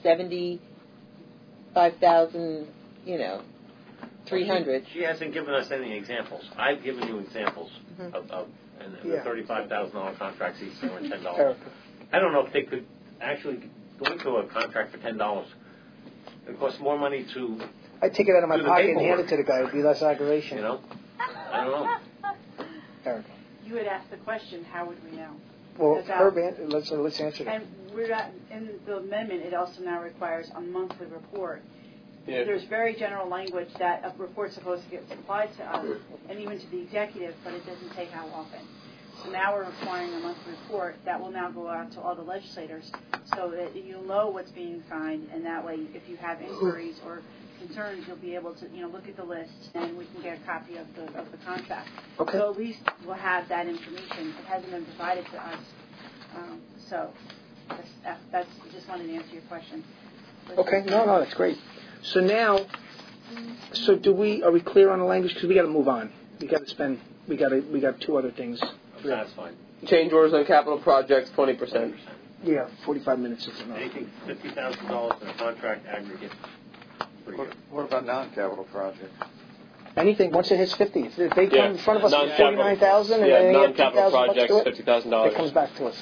$75,000, $300. She hasn't given us any examples. I've given you examples of and the $35,000 contracts each were $10. I don't know if they could actually go into a contract for $10. It costs more money to. I'd take it out of my pocket and hand it to the guy. It'd be less aggravation. I don't know. Eric. You had asked the question, how would we know? Well, Herb, let's answer that. And we're not, in the amendment, it also now requires a monthly report. Yeah. There's very general language that a report's supposed to get supplied to us and even to the executive, but it doesn't say how often. So now we're requiring a monthly report that will now go out to all the legislators so that you'll know what's being signed, and that way if you have inquiries or concerns, you'll be able to look at the list and we can get a copy of the contract. Okay. So at least we'll have that information. It hasn't been provided to us. So that's just wanted to answer your question. Okay. No, that's great. So now, are we clear on the language? Because we got to move on. We got two other things. That's fine. Change orders on capital projects, 20%. Yeah, 45 minutes is enough. Anything $50,000 in a contract aggregate. What about non-capital projects? Anything once it hits 50. If they come in front of us with 49,000 and they non-capital add projects, $50,000. it comes back to us.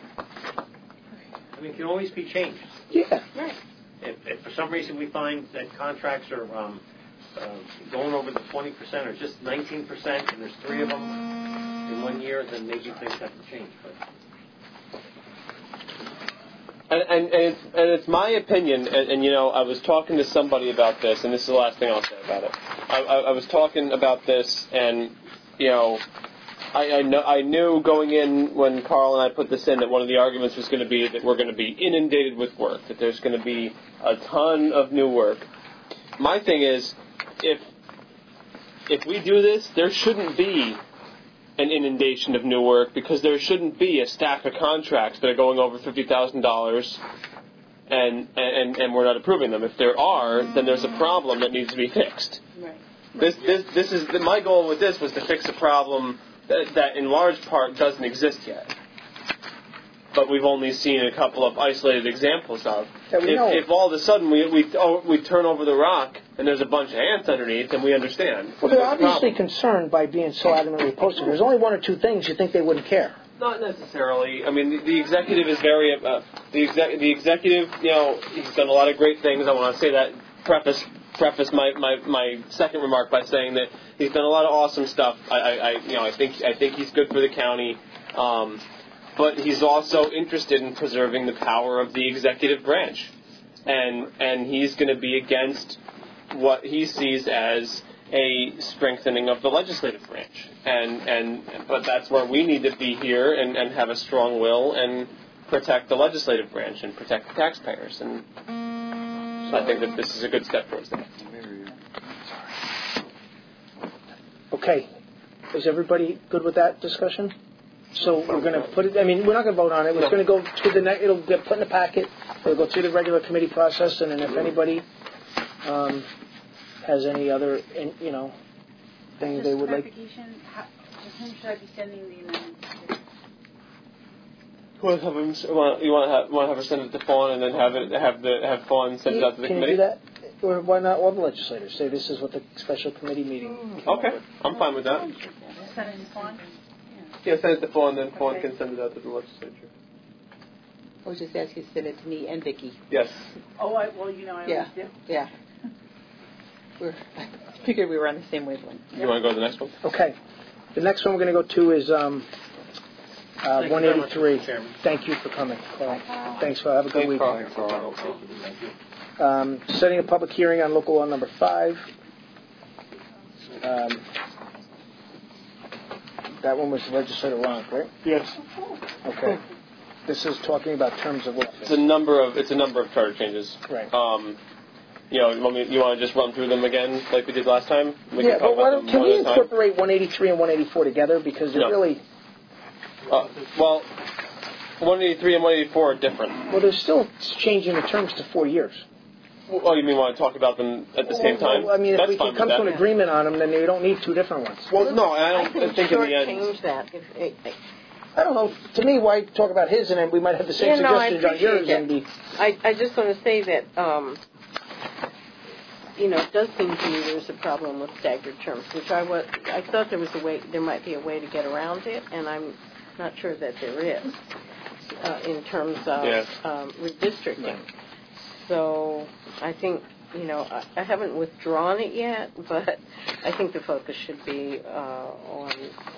It can always be changed. Yeah. Right. If for some reason we find that contracts are going over the 20% or just 19%, and there's 3 of them in 1 year, then maybe things have to change. But. And it's my opinion, and I was talking to somebody about this, and this is the last thing I'll say about it. I was talking about this, and I knew going in when Carl and I put this in that one of the arguments was going to be that we're going to be inundated with work, that there's going to be a ton of new work. My thing is, if we do this, there shouldn't be an inundation of new work, because there shouldn't be a stack of contracts that are going over $50,000 and we're not approving them. If there are, then there's a problem that needs to be fixed. Right. This is my goal with this was to fix a problem that in large part doesn't exist yet, but we've only seen a couple of isolated examples of. If all of a sudden we turn over the rock and there's a bunch of ants underneath, then we understand. Well, they're obviously concerned by being so adamantly opposed to it. There's only 1 or 2 things you think they wouldn't care. Not necessarily. I mean, the executive is very the executive. He's done a lot of great things. I want to say that preface my second remark by saying that he's done a lot of awesome stuff. I think he's good for the county. But he's also interested in preserving the power of the executive branch, and he's going to be against what he sees as a strengthening of the legislative branch, but that's where we need to be here and have a strong will and protect the legislative branch and protect the taxpayers, and I think that this is a good step towards that. Okay, is everybody good with that discussion? So we're going to put it. I mean, we're not going to vote on it. It's going to go to the next. It'll get put in the packet. It'll go through the regular committee process, and then if anybody has any other, thing they would like. To whom should I be sending the amendments to? You want to have her send it to Fawn and then have Fawn send it out to the committee? Can you do that? Or why not all the legislators? Say this is what the special committee meeting. Okay, I'm fine with that. Send it to Fawn? Yeah, send it to Fawn, then Fawn can send it out to the legislature. I was just asking you to send it to me and Vicki. Yes. Oh, I always do. Yeah. I figured we were on the same wavelength. You want to go to the next one? Okay. The next one we're going to go to is 183. Thank you for coming, Carl. Thanks, Carl. Have a good week. Thanks, Carl. Setting a public hearing on local law number 5. That one was Legislator Ronk, right? Yes. Okay. This is talking about terms of office. It's a number of charter changes. Right. You want to just run through them again like we did last time? Can we incorporate 183 and 184 together, because they're really... 183 and 184 are different. Well, there's still changing the terms to 4 years. Oh, you mean want to talk about them at the same time? Well, I mean, if That's we fine can come with to an that. agreement on them, then they don't need two different ones. Well, no, I don't think in the end. Change that. I don't know. To me, why talk about his and then we might have the same suggestions on yours and be. I just want to say that, it does seem to me there's a problem with staggered terms, which I thought there might be a way to get around it, and I'm not sure that there is in terms of redistricting. Right. So I think, I haven't withdrawn it yet, but I think the focus should be on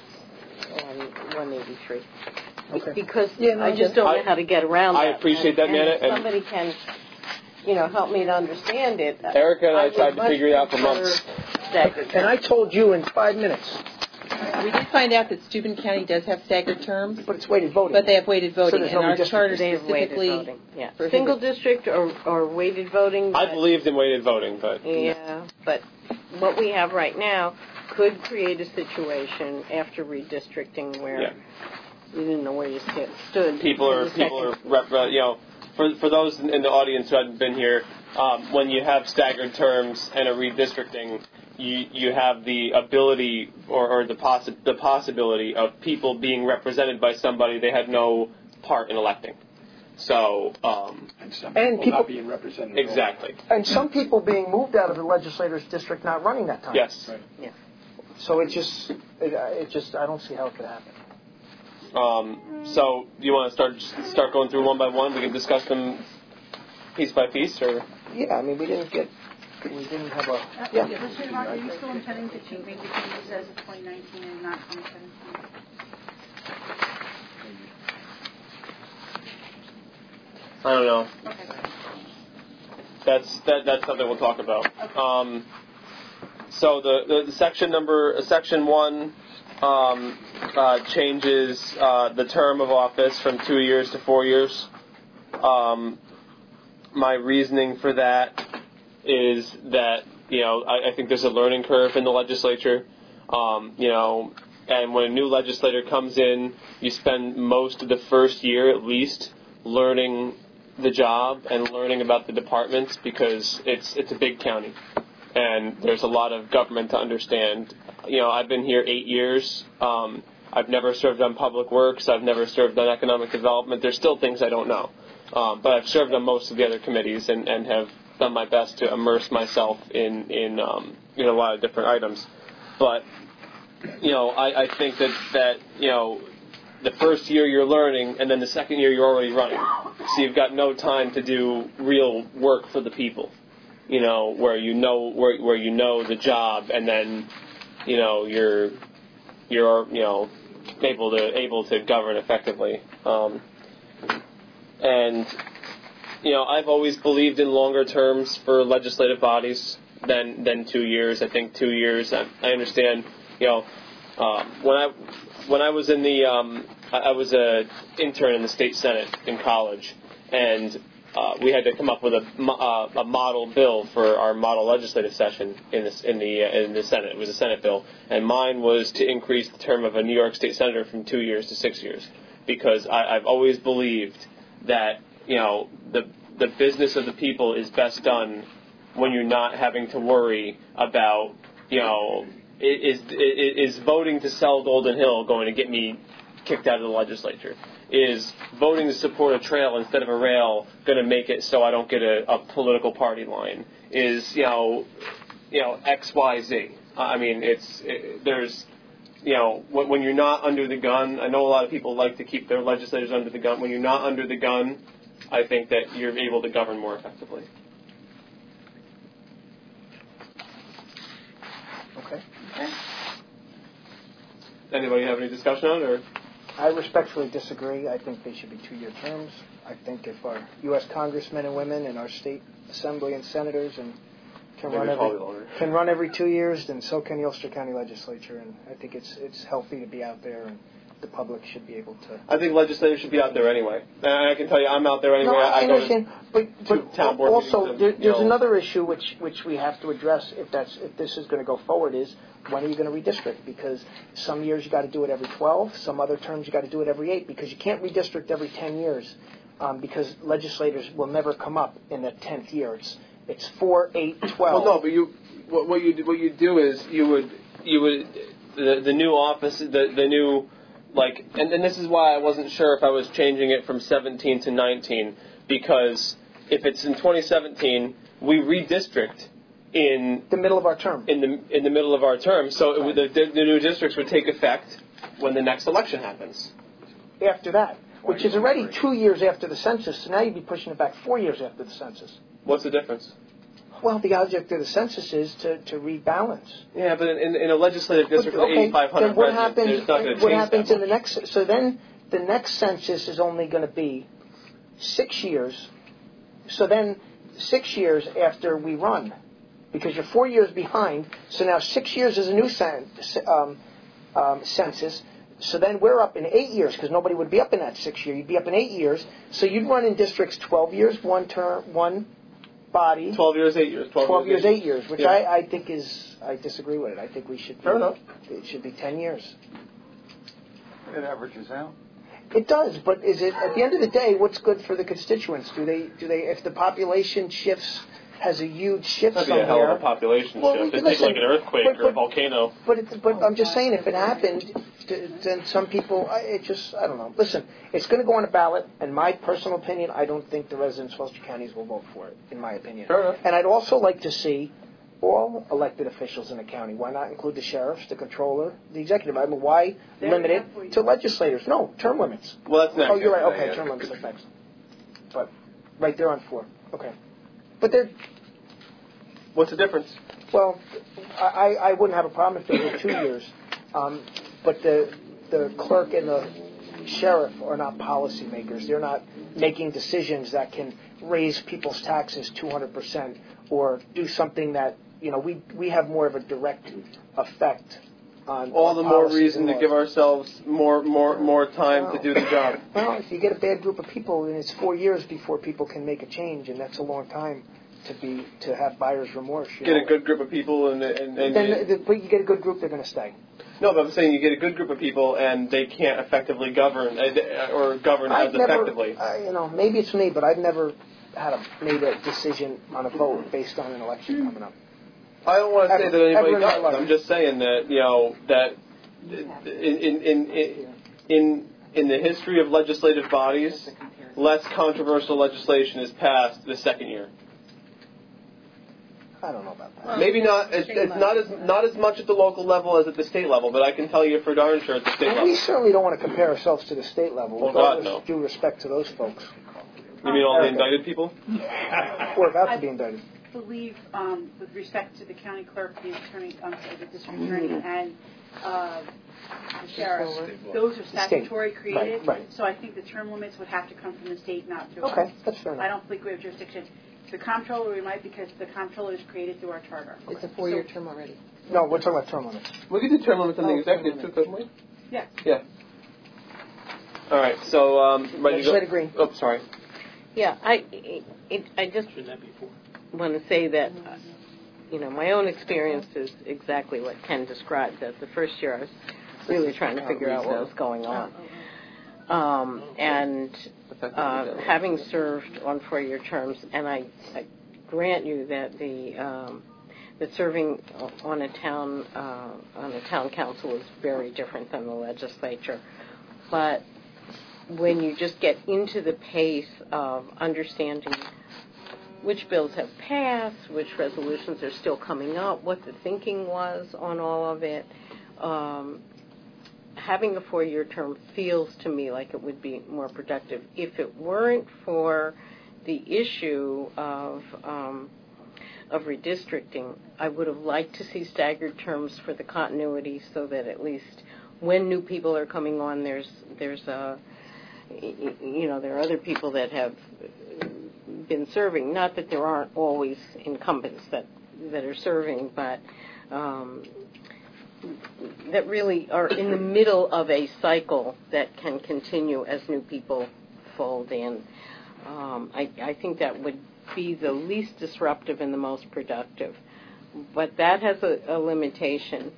183. Okay. Because I just don't know how to get around that. I appreciate that, Nana. If somebody can, help me to understand it. Erica and I tried to figure it out for months. And I told you in 5 minutes. We did find out that Steuben County does have staggered terms. But it's weighted voting. But they have weighted voting, there's and no our redistricting. charter They have weighted specifically voting. Yeah. Single district or weighted voting. I believed in weighted voting, but... Yeah, but what we have right now could create a situation after redistricting where you didn't know where you stood. People are for those in the audience who haven't been here, when you have staggered terms and a redistricting, you have the ability or the possibility of people being represented by somebody they had no part in electing. So And some and people people not being represented. exactly. And some people being moved out of the legislator's district not running that time. Yes. Right. Yeah. So it just I don't see how it could happen. So do you want to start going through one by one? We can discuss them piece by piece, or Yeah, I mean we didn't have a Mr. Mark, are you still intending to make the changes as of 2019 and not 2017? I don't know. Okay. That's something we'll talk about. So the section 1 changes the term of office from 2 years to 4 years. My reasoning for that is that I think there's a learning curve in the legislature. And when a new legislator comes in, you spend most of the first year at least learning the job and learning about the departments because it's a big county and there's a lot of government to understand. I've been here 8 years. I've never served on public works. I've never served on economic development. There's still things I don't know. But I've served on most of the other committees and have done my best to immerse myself in a lot of different items. But I think that the first year you're learning, and then the second year you're already running. So you've got no time to do real work for the people. Where you know the job, and then you're able to govern effectively. And I've always believed in longer terms for legislative bodies than 2 years. I think 2 years. I understand. When I was in the I was a intern in the state senate in college, and we had to come up with a model bill for our model legislative session in the Senate. It was a Senate bill, and mine was to increase the term of a New York State senator from 2 years to 6 years, because I've always believed that the business of the people is best done when you're not having to worry about is voting to sell Golden Hill going to get me kicked out of the legislature? Is voting to support a trail instead of a rail going to make it so I don't get a political party line? Is X, Y, Z? I mean, there's when you're not under the gun. I know a lot of people like to keep their legislators under the gun. When you're not under the gun, I think that you're able to govern more effectively. Okay. Anybody have any discussion on it, or? I respectfully disagree. I think they should be 2-year terms. I think if our U.S. congressmen and women and our state assembly and senators can run every 2 years, then so can the Ulster County Legislature. And I think it's healthy to be out there and the public should be able to. I think legislators should be out there anyway. And I can tell you, I'm out there anyway. No, I understand, but town board also meetings and, there's another issue which we have to address if this is going to go forward is when are you going to redistrict? Because some years you got to do it every 12, some other terms you got to do it every 8 because you can't redistrict every 10 years because legislators will never come up in the 10th year. It's 4, 8, 12. Well, no, but what you do is you would the new office the new like and this is why I wasn't sure if I was changing it from 17 to 19 because if it's in 2017 we redistrict in the middle of our term in the middle of our term so right. the new districts would take effect when the next election happens after that which is already 2 years after the census so now you'd be pushing it back 4 years after the census. What's the difference? Well, the object of the census is to rebalance. Yeah, but in a legislative district with 8,500 then what residents, there's not going to change what happens that in the next? So then the next census is only going to be 6 years. So then 6 years after we run, because you're 4 years behind. So now 6 years is a new census. So then we're up in 8 years because nobody would be up in that 6 year. You'd be up in 8 years. So you'd run in districts 12 years, one term, one body. 12 years, 8 years. 12 years, 8 years, which yeah. I think is, I disagree with it. I think we should. Fair enough. It should be 10 years. It averages out. It does, but is it, at the end of the day, what's good for the constituents? Do they, if the population shifts, has a huge shift That'd somewhere. be a hell of a population shift. It'd take like an earthquake or a volcano. But I'm just saying, if it happened, then some people, I don't know. Listen, it's going to go on a ballot, and my personal opinion, I don't think the residents of Ulster counties will vote for it, in my opinion. Fair enough. And I'd also like to see all elected officials in the county. Why not include the sheriffs, the controller, the executive? I mean, why limit it to legislators? No, term limits. Well, that's next. Oh, you're right. Okay, term limits. That's next. But right there on 4. Okay. But they're... What's the difference? Well, I wouldn't have a problem if they were 2 years. But the clerk and the sheriff are not policymakers. They're not making decisions that can raise people's taxes 200% or do something that, we have more of a direct effect on all the more reason to laws. give ourselves more time to do the job. Well, if you get a bad group of people, then it's 4 years before people can make a change, and that's a long time to have buyer's remorse. Get a good group of people, but you get a good group, they're going to stay. No, but I'm saying you get a good group of people, and they can't effectively govern or govern as effectively. Maybe it's me, but I've never made a decision on a vote based on an election coming up. I don't want to say that anybody does. Life. I'm just saying that that in the history of legislative bodies, less controversial legislation is passed the second year. I don't know about that. Maybe not. It's not as much at the local level as at the state level, but I can tell you for darn sure at the state level. We certainly don't want to compare ourselves to the state level. Well, God, no. Due respect to those folks. You mean all the indicted people? We're about to be indicted. I believe, with respect to the county clerk, the attorney, the district attorney, and the sheriff, those are statutory created. Right. So I think the term limits would have to come from the state, not through us. Okay, that's fair enough. I don't think we have jurisdiction. The comptroller we might, because the comptroller is created through our charter. It's a 4-year term already. No, we're talking about term limits. We could do term limits on the executive too, couldn't we? Yeah. Yeah. All right. So ready to go? Legislator Green. Oh, sorry. Yeah, I just Shouldn't that be 4? want to say that, my own experience is exactly what Ken described. That the first year I was really trying to figure out what was going on. And having served on 4-year terms, and I grant you that that serving on a town council is very different than the legislature, but when you just get into the pace of understanding which bills have passed, which resolutions are still coming up, what the thinking was on all of it, having a 4-year term feels to me like it would be more productive. If it weren't for the issue of redistricting, I would have liked to see staggered terms for the continuity, so that at least when new people are coming on, there are other people that have been serving. Not that there aren't always incumbents that are serving, but that really are in the middle of a cycle that can continue as new people fold in. I think that would be the least disruptive and the most productive. But that has a limitation.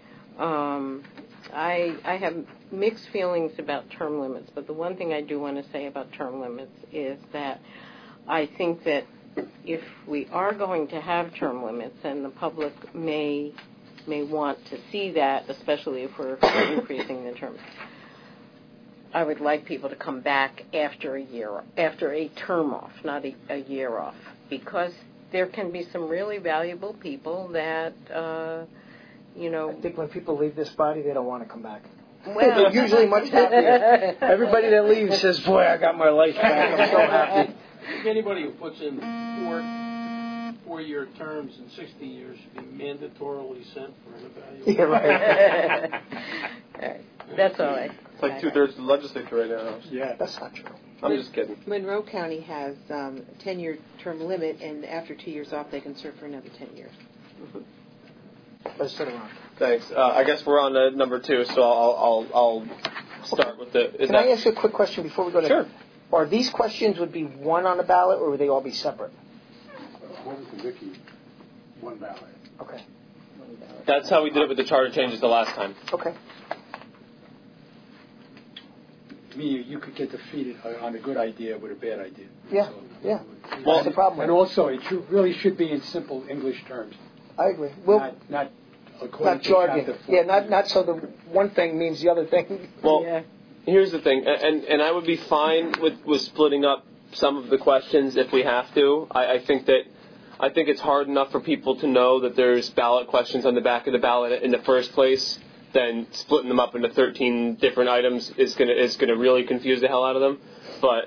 I have mixed feelings about term limits, but the one thing I do want to say about term limits is that I think that if we are going to have term limits, and the public may want to see that, especially if we're increasing the terms, I would like people to come back after a term off, not a year off, because there can be some really valuable people that, I think when people leave this body, they don't want to come back. Well, they're usually much happier. Everybody that leaves says, boy, I got my life back. I'm so happy. Anybody who puts in four-year terms in 60 years should be mandatorily sent for an evaluation. Yeah, right. All right. That's all right. It's like 2/3 of the legislature right now. Yeah, that's not true. I'm just kidding. Monroe County has a 10-year term limit, and after 2 years off, they can serve for another 10 years. Let's sit around. Thanks. I guess we're on to number 2, so I'll start with the... Can I ask you a quick question before we go to... Sure. Are these questions would be one on the ballot, or would they all be separate? According to Vicky, one ballot. Okay. That's how we did it with the charter changes the last time. Okay. To me, you could get defeated on a good idea with a bad idea. Yeah, So, yeah. Well, That's the problem. And also, it really should be in simple English terms. I agree. Well, not according not to jargon. chapter 4. Yeah, not so the one thing means the other thing. Well, Yeah. here's the thing, and I would be fine with splitting up some of the questions if we have to. I think it's hard enough for people to know that there's ballot questions on the back of the ballot in the first place. Then splitting them up into 13 different items is gonna really confuse the hell out of them. But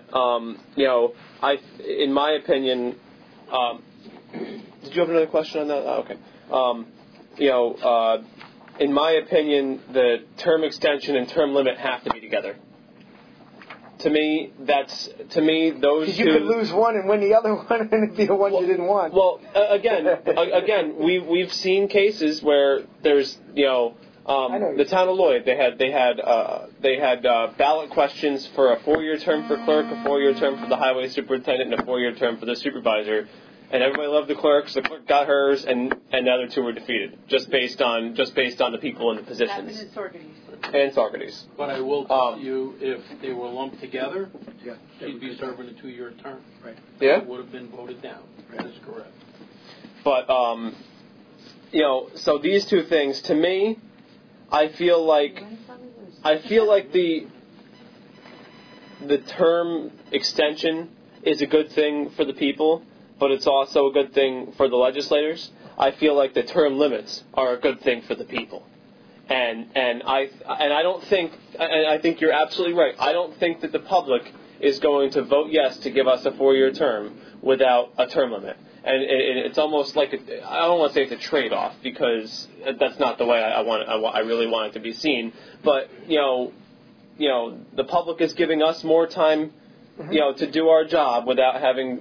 in my opinion, did you have another question on that? Oh, okay. In my opinion, the term extension and term limit have to be together. To me, those Because two. you could lose one and win the other one, and it'd be the one you didn't want. Well, again, we've seen cases where there's the town of Lloyd. They had ballot questions for a 4-year term for clerk, a 4-year term for the highway superintendent, and a 4-year term for the supervisor. And everybody loved the clerks. The clerk got hers, and the other two were defeated just based on the people in the positions. And Saugerties. But I will tell you, if they were lumped together, she'd be serving a 2-year term. Right. Yeah. It would have been voted down. That is correct. But so these two things, to me, I feel like the term extension is a good thing for the people, but it's also a good thing for the legislators. I feel like the term limits are a good thing for the people. And I don't think, and I think you're absolutely right, I don't think that the public is going to vote yes to give us a 4-year term without a term limit. And it's almost like I don't want to say it's a trade-off, because that's not the way I really want it to be seen. But the public is giving us more time, to do our job without having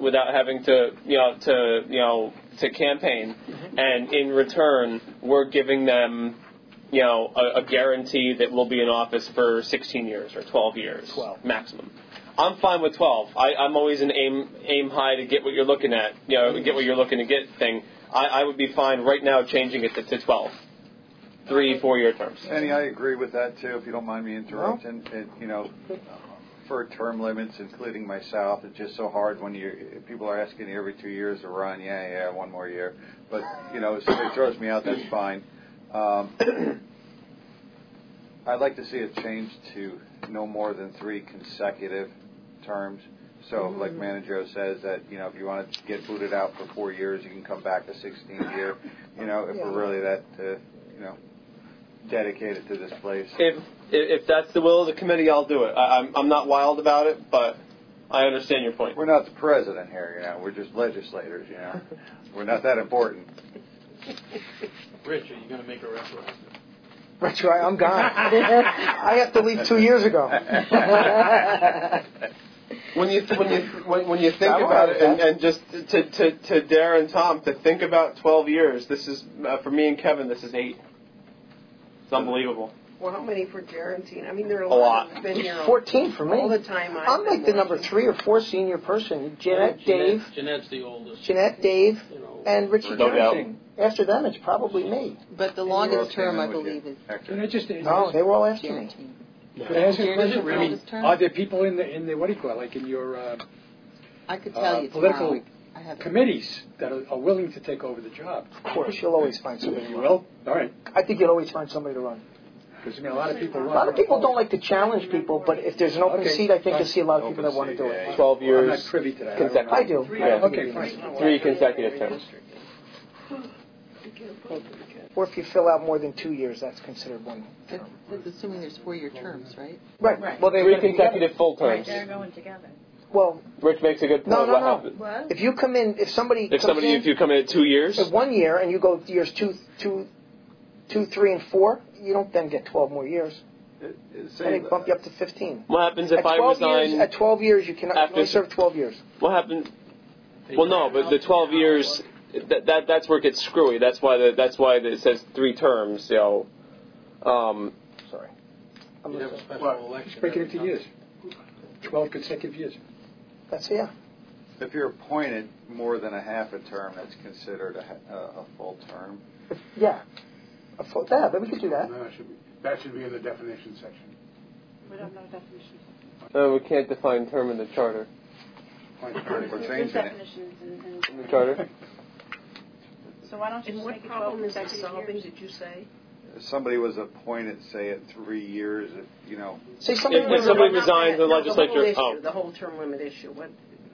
to campaign, and in return we're giving them a guarantee that we'll be in office for 16 years or 12 years maximum. I'm fine with 12. I'm always an aim high to get what you're looking at, get what you're looking to get thing. I would be fine right now changing it to 12. 3-4-year terms. Annie, I agree with that too, if you don't mind me interrupting. For term limits, including myself, it's just so hard when people are asking you every 2 years to run. Yeah, 1 more year. But, if it throws me out, that's fine. I'd like to see it changed to no more than 3 consecutive terms. So, like Manager says, that if you want to get booted out for 4 years, you can come back a 16th year. If we're really that, dedicated to this place. If that's the will of the committee, I'll do it. I'm not wild about it, but I understand your point. We're not the president here, We're just legislators, We're not that important. Rich, are you going to make a referendum? That's right, I'm gone. I have to leave 2 years ago. When you think about it, and just to Dare and Tom, to think about 12 years, this is, for me and Kevin, this is 8. It's unbelievable. Well, how many for Gerantine? I mean, there are A lot. That's been here 14 for me. all the time. I'm like the number 3 or 4 senior person. Jeanette, Dave. Jeanette's the oldest. Jeanette, Dave, You know. and Richie No doubt. Gerantine. After them, it's probably me. But the Who longest else came term, I in with believe, you? is Can I just No, they were all after me. Gerantine. Could I ask you a Is question? it really? I mean, Longest term? are there people in the what do you call it, like in your I could tell you political tomorrow. I have committees that are willing to take over the job? Of course, you'll always find somebody. You will? All right. I think you'll always find somebody to run. Because, I mean, a lot of people A run. lot of people don't like to challenge people, but if there's an open Okay, seat, I think fine. you'll see a lot of people that Open want to do seat, it. yeah. 12 I'm not years. privy to that. Consecutive. I do. Yeah. Okay, fine. 3 consecutive terms. Or if you fill out more than 2 years, that's considered one term. That's assuming there's 4-year terms, right? Right. Well, they're 3 gonna be together. consecutive full terms. They're going together. Well, Rich makes a good point. no, What no, happens? no. What? If you come in, if somebody If comes in you come in at 2 years, at 1 year and you go years 2, 3, and 4, you don't then get 12 more years. Then they bump you up to 15. what happens if At I 12 resign? years, at 12 years, you cannot after- only serve 12 years. What happens? Well, no, but the 12 years, that's where it gets screwy. That's why it says 3 terms. You know, Sorry. You have a special Let's election. break it into years. 12 consecutive years. That's yeah. If you're appointed more than a half a term, that's considered a full term. Yeah. Yeah, but we could do that. No, that should be in the definition section. We don't know definitions. we can't define term in the charter. We're There's changing it. definitions In the charter. So why don't you And just what make it 12 problem is it consecutive solving, years? did you say? If somebody was appointed, say, at 3 years, you know, Say somebody. If somebody resigns, the No, legislature. The whole issue, the whole term limit issue. What?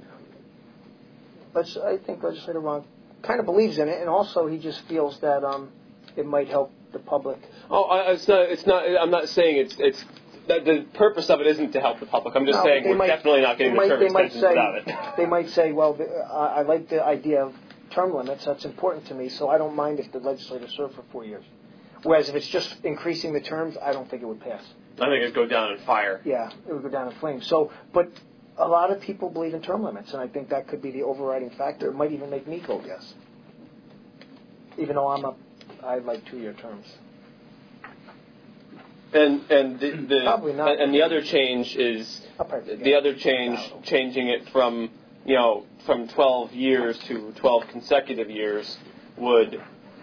I think Legislator Ron kind of believes in it, and also he just feels that it might help the public. It's not. I'm not saying it's. The purpose of it isn't to help the public. I'm just No, saying they we're might- definitely not getting the term They might extensions say, without it. they might say, well, I like the idea of term limits. That's important to me, so I don't mind if the legislator served for 4 years. Whereas if it's just increasing the terms, I don't think it would pass. I think it'd go down in fire. Yeah, it would go down in flames. So, but a lot of people believe in term limits, and I think that could be the overriding factor. It might even make me vote yes. Even though I like 2-year terms. And the Probably not. and the other change is I'll probably the other change, changing it from 12 years to 12 consecutive years would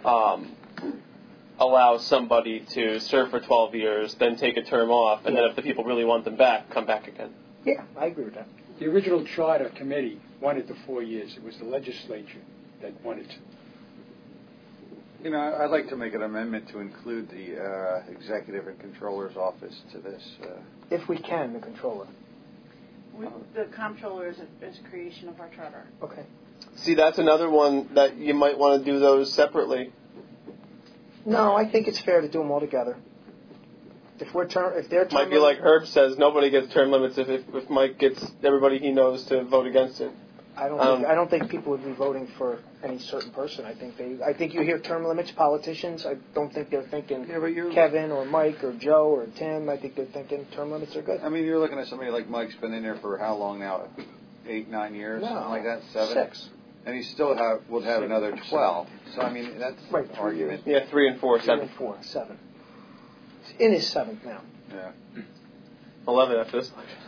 allow somebody to serve for 12 years, then take a term off, and then if the people really want them back, come back again. Yeah, I agree with that. The original charter committee wanted the 4 years. It was the legislature that wanted to. you know, I'd like to make an amendment to include the executive and controller's office to this. If we can, the controller. The comptroller is a creation of our charter. Okay. See, that's another one that you might want to do those separately. No, I think it's fair to do them all together. If they're term Might be like Herb says, nobody gets term limits if Mike gets everybody he knows to vote against it. I don't think people would be voting for any certain person. I think you hear term limits, politicians. I don't think they're thinking Kevin or Mike or Joe or Tim. I think they're thinking term limits are good. I mean, you're looking at somebody like Mike's been in there for how long now? 8, 9 years, No, something like that. 7, 6. and he still would have another 12. So I mean, that's Right, an argument. Yeah, 3 and 4, 7. 3 and 4, 7. He's in his 7th now. Yeah. 11 after this election.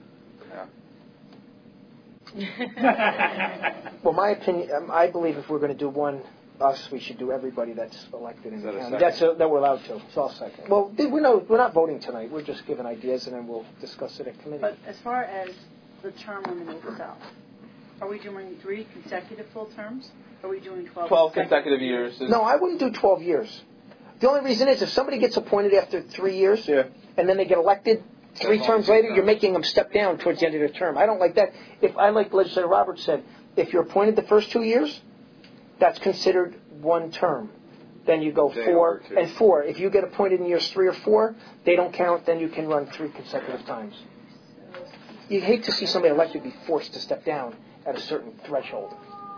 Well, my opinion, I believe if we're going to do us, we should do everybody that's elected in the county. That we're allowed to. So I'll second. Well, we're not voting tonight. We're just giving ideas, and then we'll discuss it at committee. But as far as the term limit itself, are we doing 3 consecutive full terms? Or are we doing 12 consecutive years. No, I wouldn't do 12 years. The only reason is if somebody gets appointed after 3 years, and then they get elected 3 terms later, you're making them step down towards the end of their term. I don't like that. Like Legislator Roberts said, if you're appointed the first 2 years, that's considered 1 term. Then you go 4 and 4. If you get appointed in years 3 or 4, they don't count. Then you can run 3 consecutive times. You'd hate to see somebody elected be forced to step down at a certain threshold.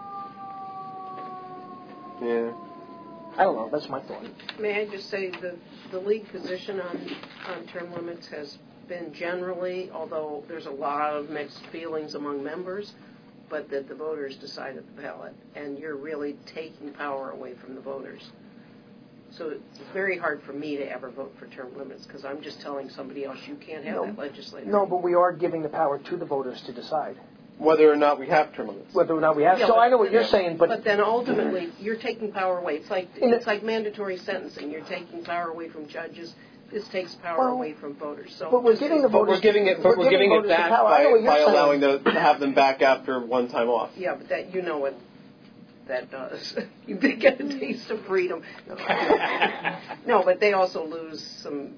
Yeah. I don't know. That's my thought. May I just say the league position on term limits has been generally, although there's a lot of mixed feelings among members, but that the voters decide at the ballot, and you're really taking power away from the voters. So it's very hard for me to ever vote for term limits because I'm just telling somebody else you can't have that legislator. No, but we are giving the power to the voters to decide whether or not we have term limits. Whether or not we have. So I know what you're saying, but then ultimately you're taking power away. It's like mandatory sentencing. You're taking power away from judges. This takes power away from voters. So, but we're giving the voters. We're giving it back by allowing to have them back after one time off. Yeah, but that what that does. You get a taste of freedom. No, but they also lose some.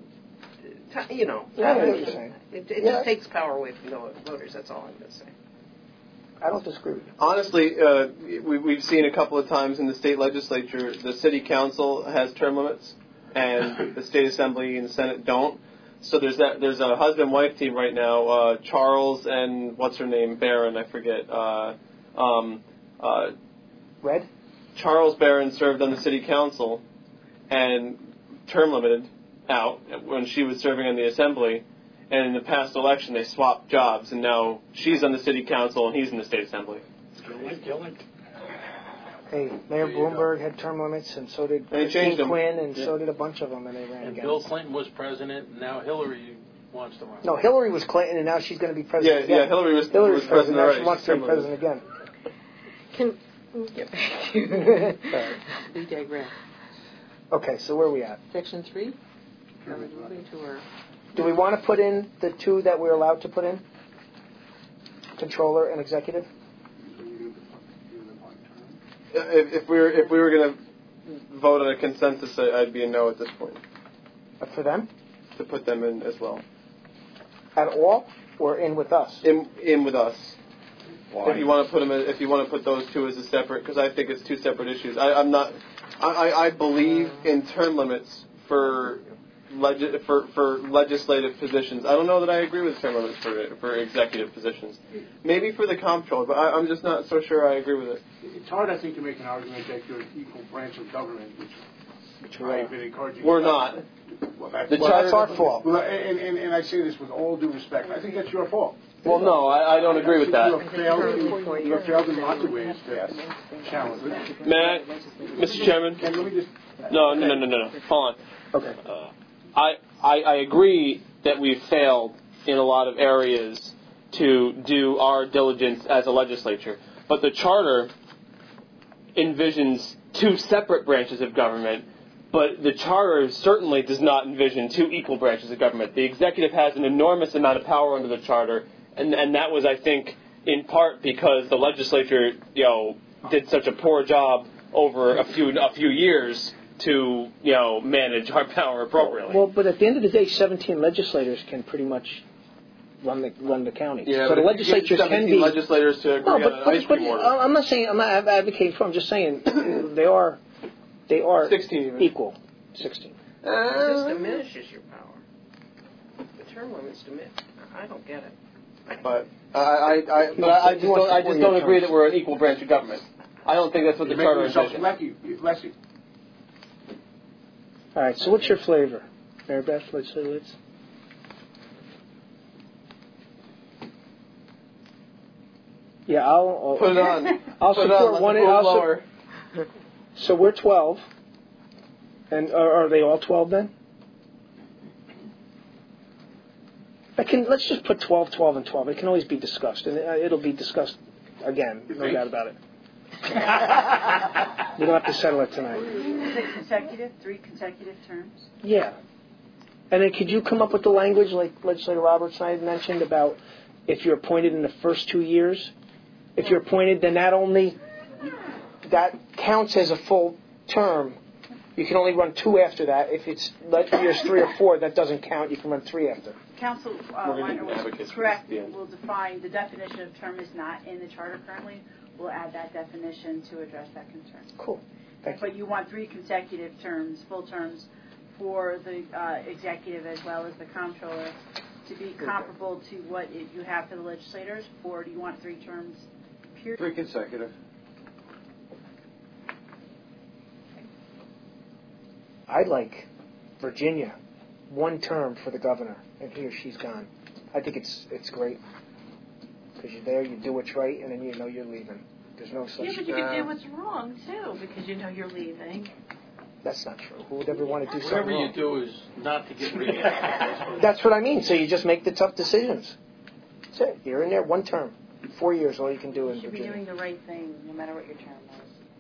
It just takes power away from the voters. That's all I'm going to say. I don't disagree with you. Honestly, we've seen a couple of times in the state legislature, the city council has term limits, and the state assembly and the Senate don't. So there's a husband-wife team right now, Charles and what's her name, Barron, I forget. Red? Charles Barron served on the city council and term limited out when she was serving on the assembly. And in the past election, they swapped jobs, and now she's on the city council and he's in the state assembly. Hey, Mayor Bloomberg had term limits, and so did Christine Quinn, and so did a bunch of them, and they ran against. Bill Clinton was president, and now Hillary wants to run. No, Hillary was Clinton, and now she's going to be president again. Yeah, Hillary was president now already. She wants to be president again. Can we get back to We digress. Okay, so where are we at? Section 3? Are we moving to our... Do we want to put in the two that we're allowed to put in? Controller and executive? If we were going to vote on a consensus, I'd be a no at this point. For them? To put them in as well. At all, or in with us? In with us. Why? If you want to put those two as a separate, because I think it's two separate issues. I believe in term limits for legislative positions. I don't know that I agree with term limits for executive positions. Maybe for the comptroller, but I'm just not so sure I agree with it. It's hard, I think, to make an argument that you're an equal branch of government, which I've been encouraging. We're not. Well, that's our fault. Well, and I say this with all due respect. I think that's your fault. Well, no, I don't agree with that. You have failed in lots of ways to challenge it. Matt, Mr. Chairman. Let me just... No. Hold on. Okay. I agree that we've failed in a lot of areas to do our diligence as a legislature. But the charter envisions two separate branches of government, but the charter certainly does not envision two equal branches of government. The executive has an enormous amount of power under the charter, and that was, I think, in part because the legislature, did such a poor job over a few years to, manage our power appropriately. Well, but at the end of the day, 17 legislators can pretty much run the county. Yeah, so the legislatures can be legislators to agree on an ice cream order. I'm not advocating for. I'm just saying they are 16 equal. 16. This diminishes your power. The term limits diminish. I don't get it. But I just don't agree that we're an equal branch of government. I don't think that's what the charter envisions. All right. So what's your flavor, Mary Beth? Let's say let's. Yeah, I'll put it on. I'll put support it on. one. Lower. So we're 12, and are they all 12 then? Let's just put 12, 12, and 12. It can always be discussed, and it'll be discussed again. No doubt about it. We don't have to settle it tonight. Is it consecutive? 3 consecutive terms? Yeah. And then could you come up with the language like Legislator Roberts and I had mentioned about if you're appointed in the first 2 years? If you're appointed, then that counts as a full term. You can only run 2 after that. If it's years 3 or 4, that doesn't count. You can run 3 after. Council Weiner was correct. We'll define the definition of term is not in the charter currently. We'll add that definition to address that concern. Cool. Thank you. But you want 3 consecutive terms, full terms, for the executive as well as the comptroller to be comparable to what you have for the legislators, or do you want 3 terms? Period? 3 consecutive. I'd like Virginia, 1 term for the governor, and he or she's gone. I think it's great. Because you're there, you do what's right, and then you know you're leaving. There's no such... Yeah, but you can do what's wrong, too, because you know you're leaving. That's not true. Who would ever want to do Whatever something you wrong? do is not to get rid of it. That's what I mean. So you just make the tough decisions. That's it. You're in there one term. 4 years, all you can do in You should be Virginia. doing the right thing, no matter what your term is.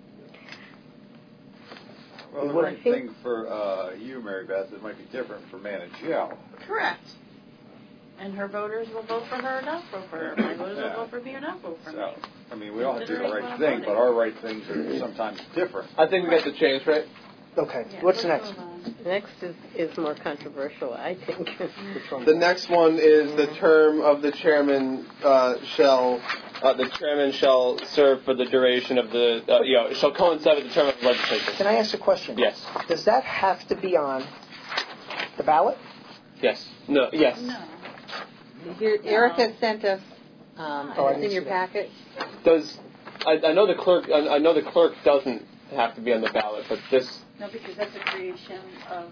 Well, the What right I think- thing for you, Mary Beth, it might be different for Managel. Correct. And her voters will vote for her or not vote for her. My voters Yeah. will vote for me or not vote for So, me. I mean, we all do the Considering right what I'm thing, voting. but our right things are sometimes different. I think we got the change, right? Okay. Yeah, What's let's next? move on. Next is more controversial, I think. Which one? The next one is the term of the chairman the chairman shall serve for the duration of the, shall coincide with the term of the legislature. Can I ask a question? Yes. Does that have to be on the ballot? Yes. No. Yes. No. Here, Erica sent us, I it's didn't in your see that. packet. Does I know the clerk? I know the clerk doesn't have to be on the ballot, but this. No, because that's a creation of.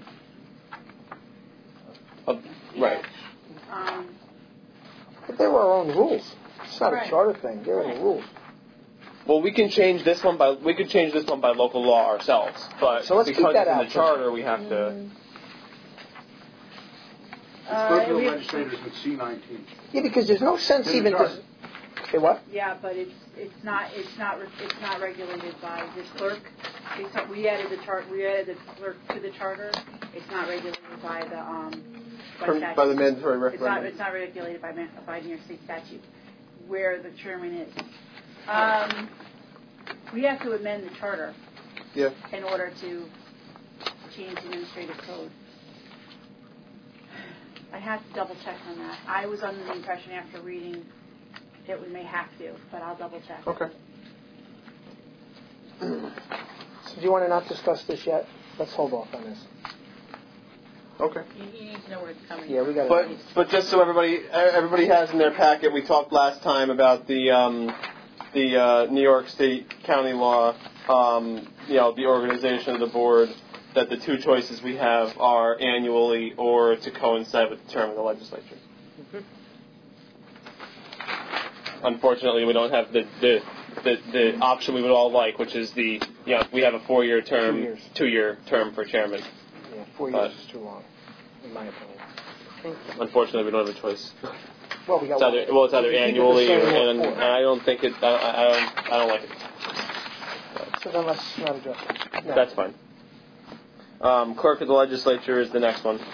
Right. But they were our own rules. It's not Right. a charter thing. They're in the rules. Well, we can change this one by local law ourselves, but So let's keep because that it's in out the for- charter, we have to. Go to the legislators in C-19. Yeah, because there's no sense In the even to charter. say what? Yeah, but it's not regulated by this clerk. We added the clerk to the charter. It's not regulated by the statute. By the mandatory referendum. It's not regulated by New York State statute where the chairman is. We have to amend the charter Yeah. in order to change the administrative code. I have to double check on that. I was under the impression after reading that we may have to, but I'll double check. Okay. So do you want to not discuss this yet? Let's hold off on this. Okay. You need to know where it's coming Yeah, we got But just so everybody has in their packet, we talked last time about the New York State county law, the organization of the board, that the two choices we have are annually or to coincide with the term of the legislature. Mm-hmm. Unfortunately, we don't have the option we would all like, which is we have a 4-year term, 2 years. 2-year term for chairman. Yeah, 4 years is too long, in my opinion. Unfortunately, we don't have a choice. Well, we got It's either we keep it the annually, same and one. I don't think it. I don't like it. So then let's not address it. No. That's fine. Clerk of the legislature is the next one.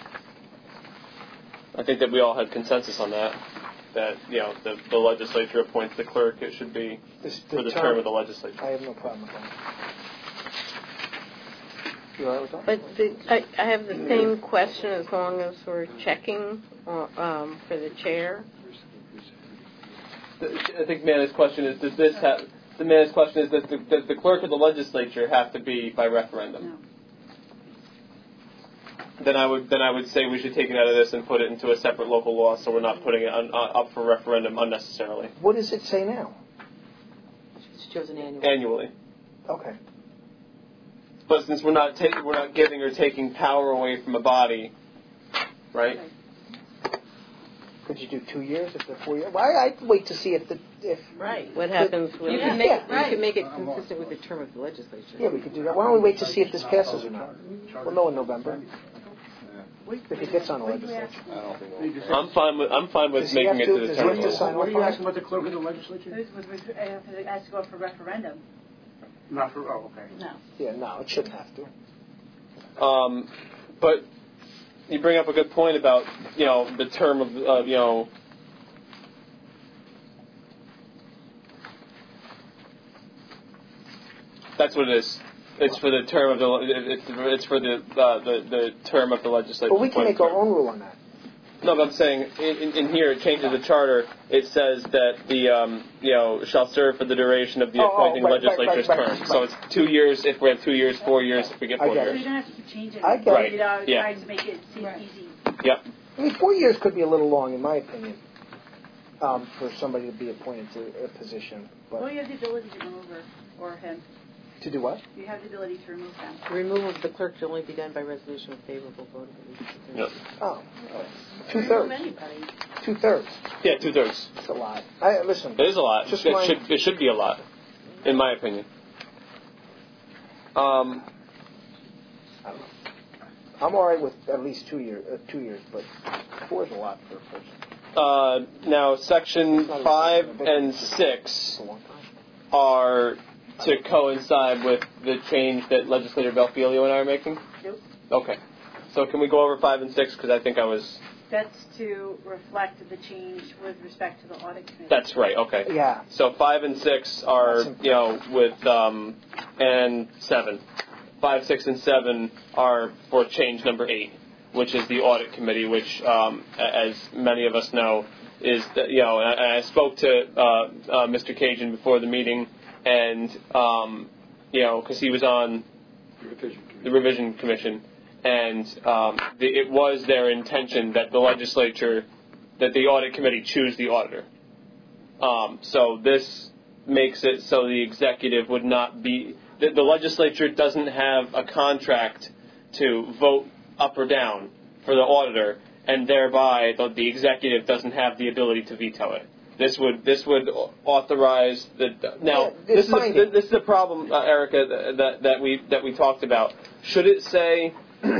I think that we all had consensus on that. That the legislature appoints the clerk. It should be for the term of the legislature. I have no problem with that. You all right with that? But I have the same question as long as we're checking for the chair. I think Mana's question is: does this have? The Mana's question is: does the clerk of the legislature have to be by referendum? No. Then I would say we should take it out of this and put it into a separate local law, so we're not putting it up for referendum unnecessarily. What does it say now? It's chosen annually. Annually. Okay. But since we're not giving or taking power away from a body, right? Could you do 2 years if the 4 years? Well, I'd wait to see if Right. What happens with You can make it consistent with the term of the legislature. Yeah, we could do that. Why don't we wait to see if this passes or not? We'll know in November. If it gets on the legislature. I'm fine with Does he making have it to- to the does he term. have to sign What are off you on it? asking about the clerk of the legislature? It has to go for referendum. Not for, okay. No. Yeah, no, it shouldn't have to. But you bring up a good point about the term of That's what it is. It's for the term of it's for the term of the legislature. But we can make our own rule on that. No, but I'm saying in here it changes the charter. It says that the shall serve for the duration of the appointing legislature's term. So it's 2 years if we have 2 years, 4 years if we get 4 I get So years. you don't have to keep changing it. I get it. Trying to make it seem easy. Yep. I mean, 4 years could be a little long, in my opinion, for somebody to be appointed to a position. But Well, you have the ability to remove her or him. to do what? You have the ability to remove them. Removal of the clerk should only be done by resolution with favorable vote of the legislature. Yep. Oh, Remove 2/3. anybody. 2/3. Yeah, 2/3. That's a lot. Listen. It is a lot. Just It should be a lot, in my opinion. I don't know. I'm all right with at least 2 years, but 4 is a lot for a person. Now, Section 5 and 6 are to coincide with the change that Legislator Belfilio and I are making? Nope. Okay. So can we go over 5 and 6? Because I think I was... That's to reflect the change with respect to the audit committee. That's right, okay. Yeah. So 5 and 6 are, with, and 7. 5, 6, and 7 are for change number 8, which is the audit committee, which, as many of us know, is, and I spoke to Mr. Cajun before the meeting, and, because he was on the revision commission, and it was their intention that the legislature, that the audit committee choose the auditor. So this makes it so the executive would not be, the legislature doesn't have a contract to vote up or down for the auditor, and thereby the executive doesn't have the ability to veto it. This would authorize the now. This is the problem, Erica, that we talked about. Should it say,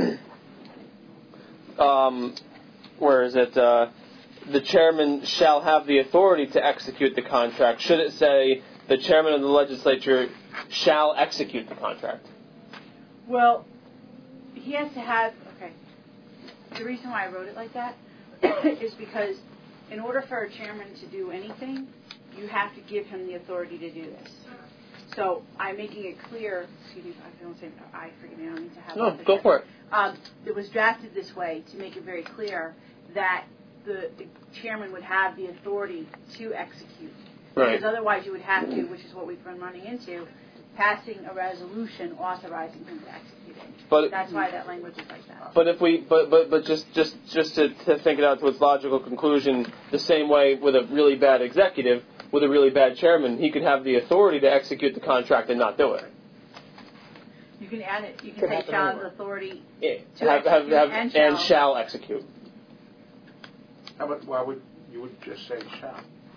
where is it? The chairman shall have the authority to execute the contract. Should it say the chairman of the legislature shall execute the contract? Well, he has to have. Okay. The reason why I wrote it like that is because in order for a chairman to do anything, you have to give him the authority to do this. So I'm making it clear. Excuse me, I don't say forgive me. I don't need to have. No, go for it. It was drafted this way to make it very clear that the chairman would have the authority to execute. Right. Because otherwise you would have to, which is what we've been running into, passing a resolution authorizing him to execute it. But that's why that language is like that. But if we, but just to think it out to its logical conclusion, the same way with a really bad executive, with a really bad chairman, he could have the authority to execute the contract and not do it. You can add it. You can say shall have authority to have execute and shall execute. How about, why would you would just say shall?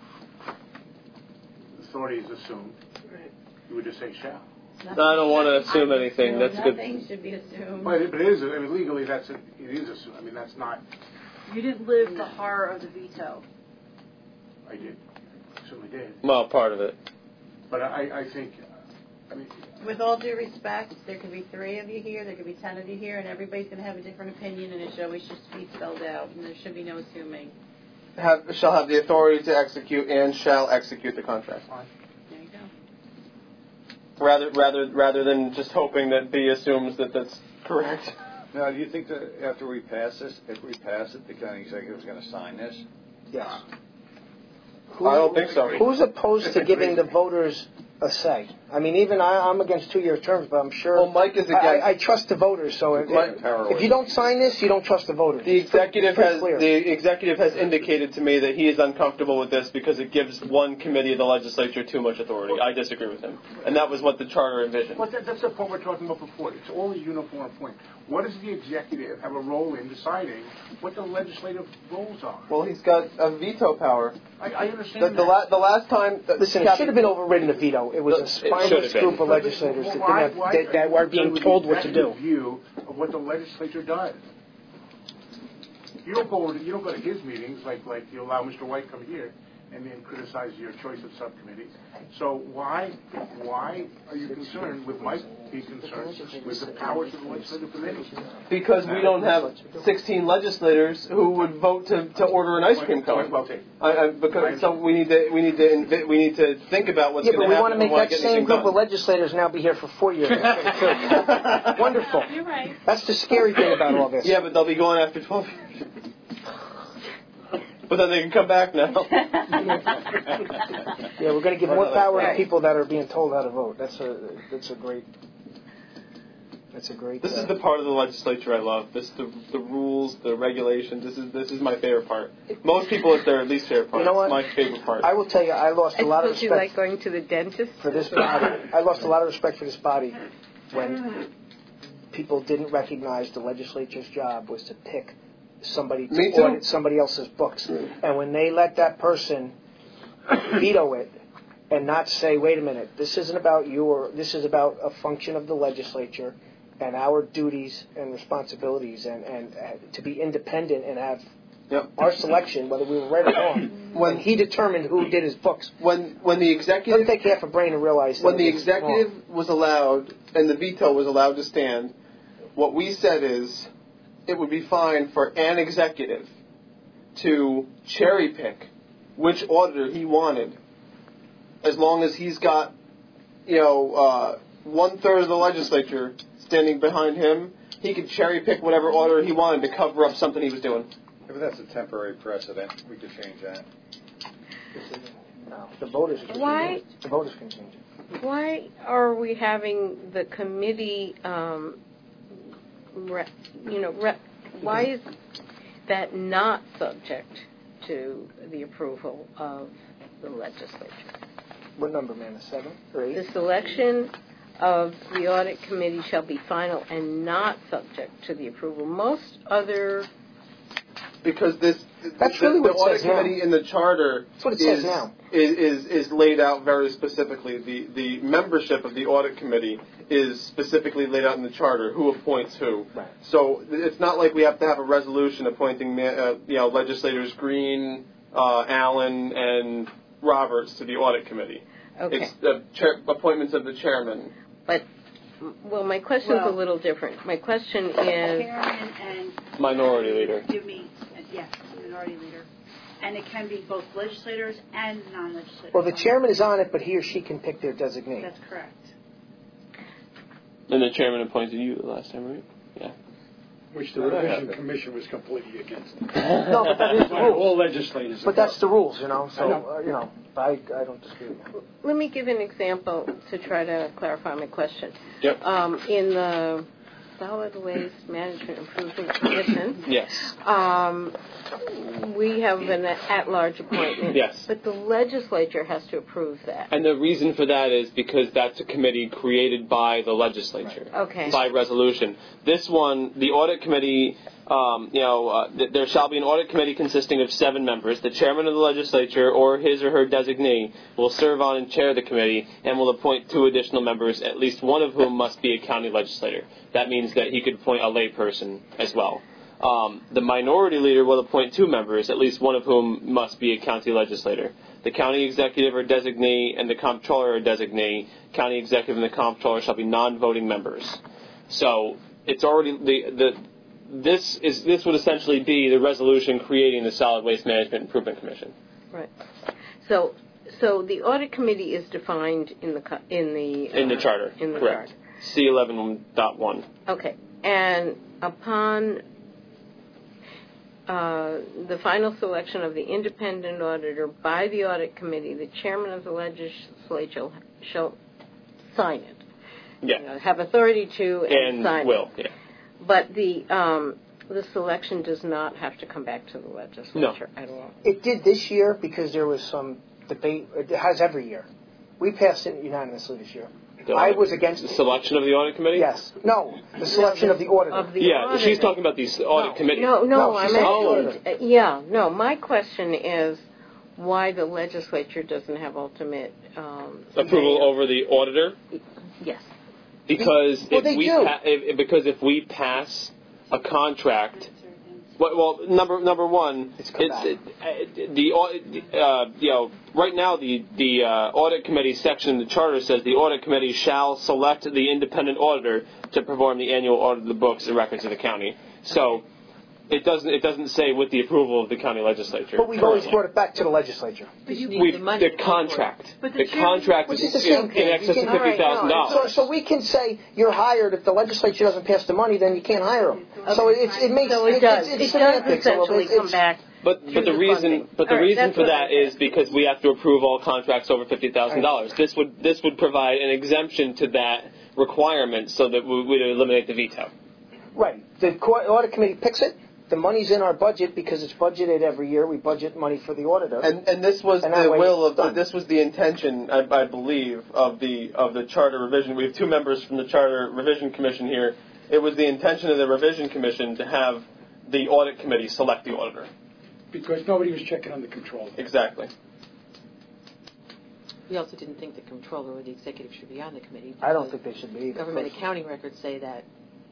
Authority is assumed. Right. You would just say shall. I don't want to assume anything. That's good. Nothing should be assumed. But it is. I mean, legally, it is assumed. I mean, that's not. You didn't live the horror of the veto. I did. Certainly did. Well, part of it. But I think. I mean. With all due respect, there could be 3 of you here, there could be 10 of you here, and everybody's going to have a different opinion, and it should always just be spelled out, and there should be no assuming. Shall have the authority to execute and shall execute the contract. There you go. Rather than just hoping that B assumes that that's correct. Now, do you think that after we pass this, if we pass it, the county executive is going to sign this? Yes. I don't think so. Who's opposed to giving the voters a say? I mean, even I'm against 2-year terms, but I'm sure. Well, Mike is against. I trust the voters. So if you don't sign this, you don't trust the voters. The executive has indicated to me that he is uncomfortable with this because it gives one committee of the legislature too much authority. I disagree with him, and that was what the charter envisioned. Well, that's the point we're talking about before. It's all a uniform point. What does the executive have a role in deciding what the legislative roles are? Well, he's got a veto power. I understand the last time. Listen, it should have been overridden a veto. It was a spineless group of legislators that were being told what to do. View of what the legislature does. You don't go to his meetings like you allow Mr. White come here and then criticize your choice of subcommittees. So why are you concerned with Mike being concerned with the powers of the legislative committee? Because we don't have 16 legislators who would vote to order an ice cream cone. So we need to think about what's going to happen. Yeah, but we want to make that same group of legislators now be here for 4 years. Wonderful. You're right. That's the scary thing about all this. Yeah, but they'll be going after 12 years. But then they can come back now. Yeah, we're going to give more power to people that are being told how to vote. That's a great. This is the part of the legislature I love. The rules, the regulations. This is my favorite part. Most people, it's their least favorite part. You know what? It's my favorite part. I will tell you, I lost a lot of respect. You like going to the dentist for this body. I lost a lot of respect for this body when people didn't recognize the legislature's job was to pick somebody to audit somebody else's books. And when they let that person veto it and not say, wait a minute, this isn't about you, or this is about a function of the legislature, and our duties and responsibilities and to be independent and have our selection, whether we were right or wrong. When he determined who did his books. When the executive... Doesn't take half a brain to realize that when the executive was allowed and the veto was allowed to stand, what we said is it would be fine for an executive to cherry pick which auditor he wanted, as long as he's got, 1/3 of the legislature standing behind him. He could cherry pick whatever auditor he wanted to cover up something he was doing. Yeah, but that's a temporary precedent. We could change that. No, the voters can Why? change it. The voters can change it. Why are we having the committee, why is that not subject to the approval of the legislature? What number, man? 7 or 8? The selection of the audit committee shall be final and not subject to the approval. Most other... Because That's really what the it audit says now. committee in the charter That's what it says now. Is laid out very specifically. The membership of the audit committee is specifically laid out in the charter, who appoints who. Right. So it's not like we have to have a resolution appointing legislators Green, Allen, and Roberts to the audit committee. Okay. It's the appointments of the chairman. But, my question's a little different. My question is... Chairman and... Minority leader. Yes, minority leader. And it can be both legislators and non-legislators. Well, the chairman is on it, but he or she can pick their designee. That's correct. And the chairman appointed you last time, right? Yeah. Which the revision commission was completely against. No, but that is the rules. All legislators. But that's the rules, So, I don't disagree with that. Let me give an example to try to clarify my question. Yep. In the Solid Waste Management Improvement Commission, Yes. we have an at-large appointment. Yes. But the legislature has to approve that. And the reason for that is because that's a committee created by the legislature. Right. Okay. By resolution. This one, the audit committee, there shall be an audit committee consisting of 7 members. The chairman of the legislature or his or her designee will serve on and chair the committee and will appoint 2 additional members, at least one of whom must be a county legislator. That means that he could appoint a layperson as well. The minority leader will appoint 2 members, at least one of whom must be a county legislator. The county executive or designee and the comptroller or designee, county executive and the comptroller shall be non-voting members. So it's already this would essentially be the resolution creating the Solid Waste Management Improvement Commission. Right. So the audit committee is defined in the charter. In the Correct. charter. C11.1. Okay. And upon the final selection of the independent auditor by the audit committee, the chairman of the legislature shall sign it. Yeah. Have authority to and sign will. it. Yeah. But the selection does not have to come back to the legislature at all. It did this year because there was some debate. It has every year. We passed it unanimously this year. I was against the selection of the audit committee? Yes. No, the selection of the auditor. Auditor. She's talking about the audit committee. No, I'm actually... no, my question is why the legislature doesn't have ultimate... approval over the auditor? Yes. Because if we pass a contract... Well, number one, right now the audit committee section in the charter says the audit committee shall select the independent auditor to perform the annual audit of the books and records of the county. So it doesn't say with the approval of the county legislature. But we've always brought it back to the legislature. The contract. The contract is in excess of $50,000. So we can say you're hired if the legislature doesn't pass the money, then you can't hire them. So it does essentially come back. But the reason for that is because we have to approve all contracts over $50,000. This would provide an exemption to that requirement so that we would eliminate the veto. Right. The audit committee picks it. The money's in our budget because it's budgeted every year. We budget money for the auditor. And this was this was the intention, I believe, of the charter revision. We have 2 members from the charter revision commission here. It was the intention of the revision commission to have the audit committee select the auditor. Because nobody was checking on the controller. Exactly. We also didn't think the controller or the executive should be on the committee. I don't think they should be either. Government accounting records say that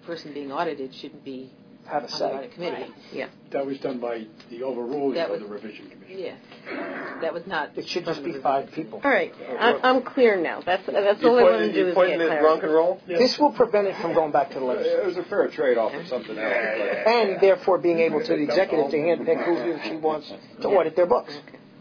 person being audited shouldn't be Have a on the say. audit committee. Right. Yeah. That was done by the overruling That of was- the revision commission. Yeah. That was not. It should just be 5 people. All right, I'm clear now. That's all I want to do is pointing get at clarity. Ronk and roll? This will prevent it from going back to the legislature. It was a fair trade-off for something else. But And therefore being able to the executive to handpick who he or she wants to audit their books.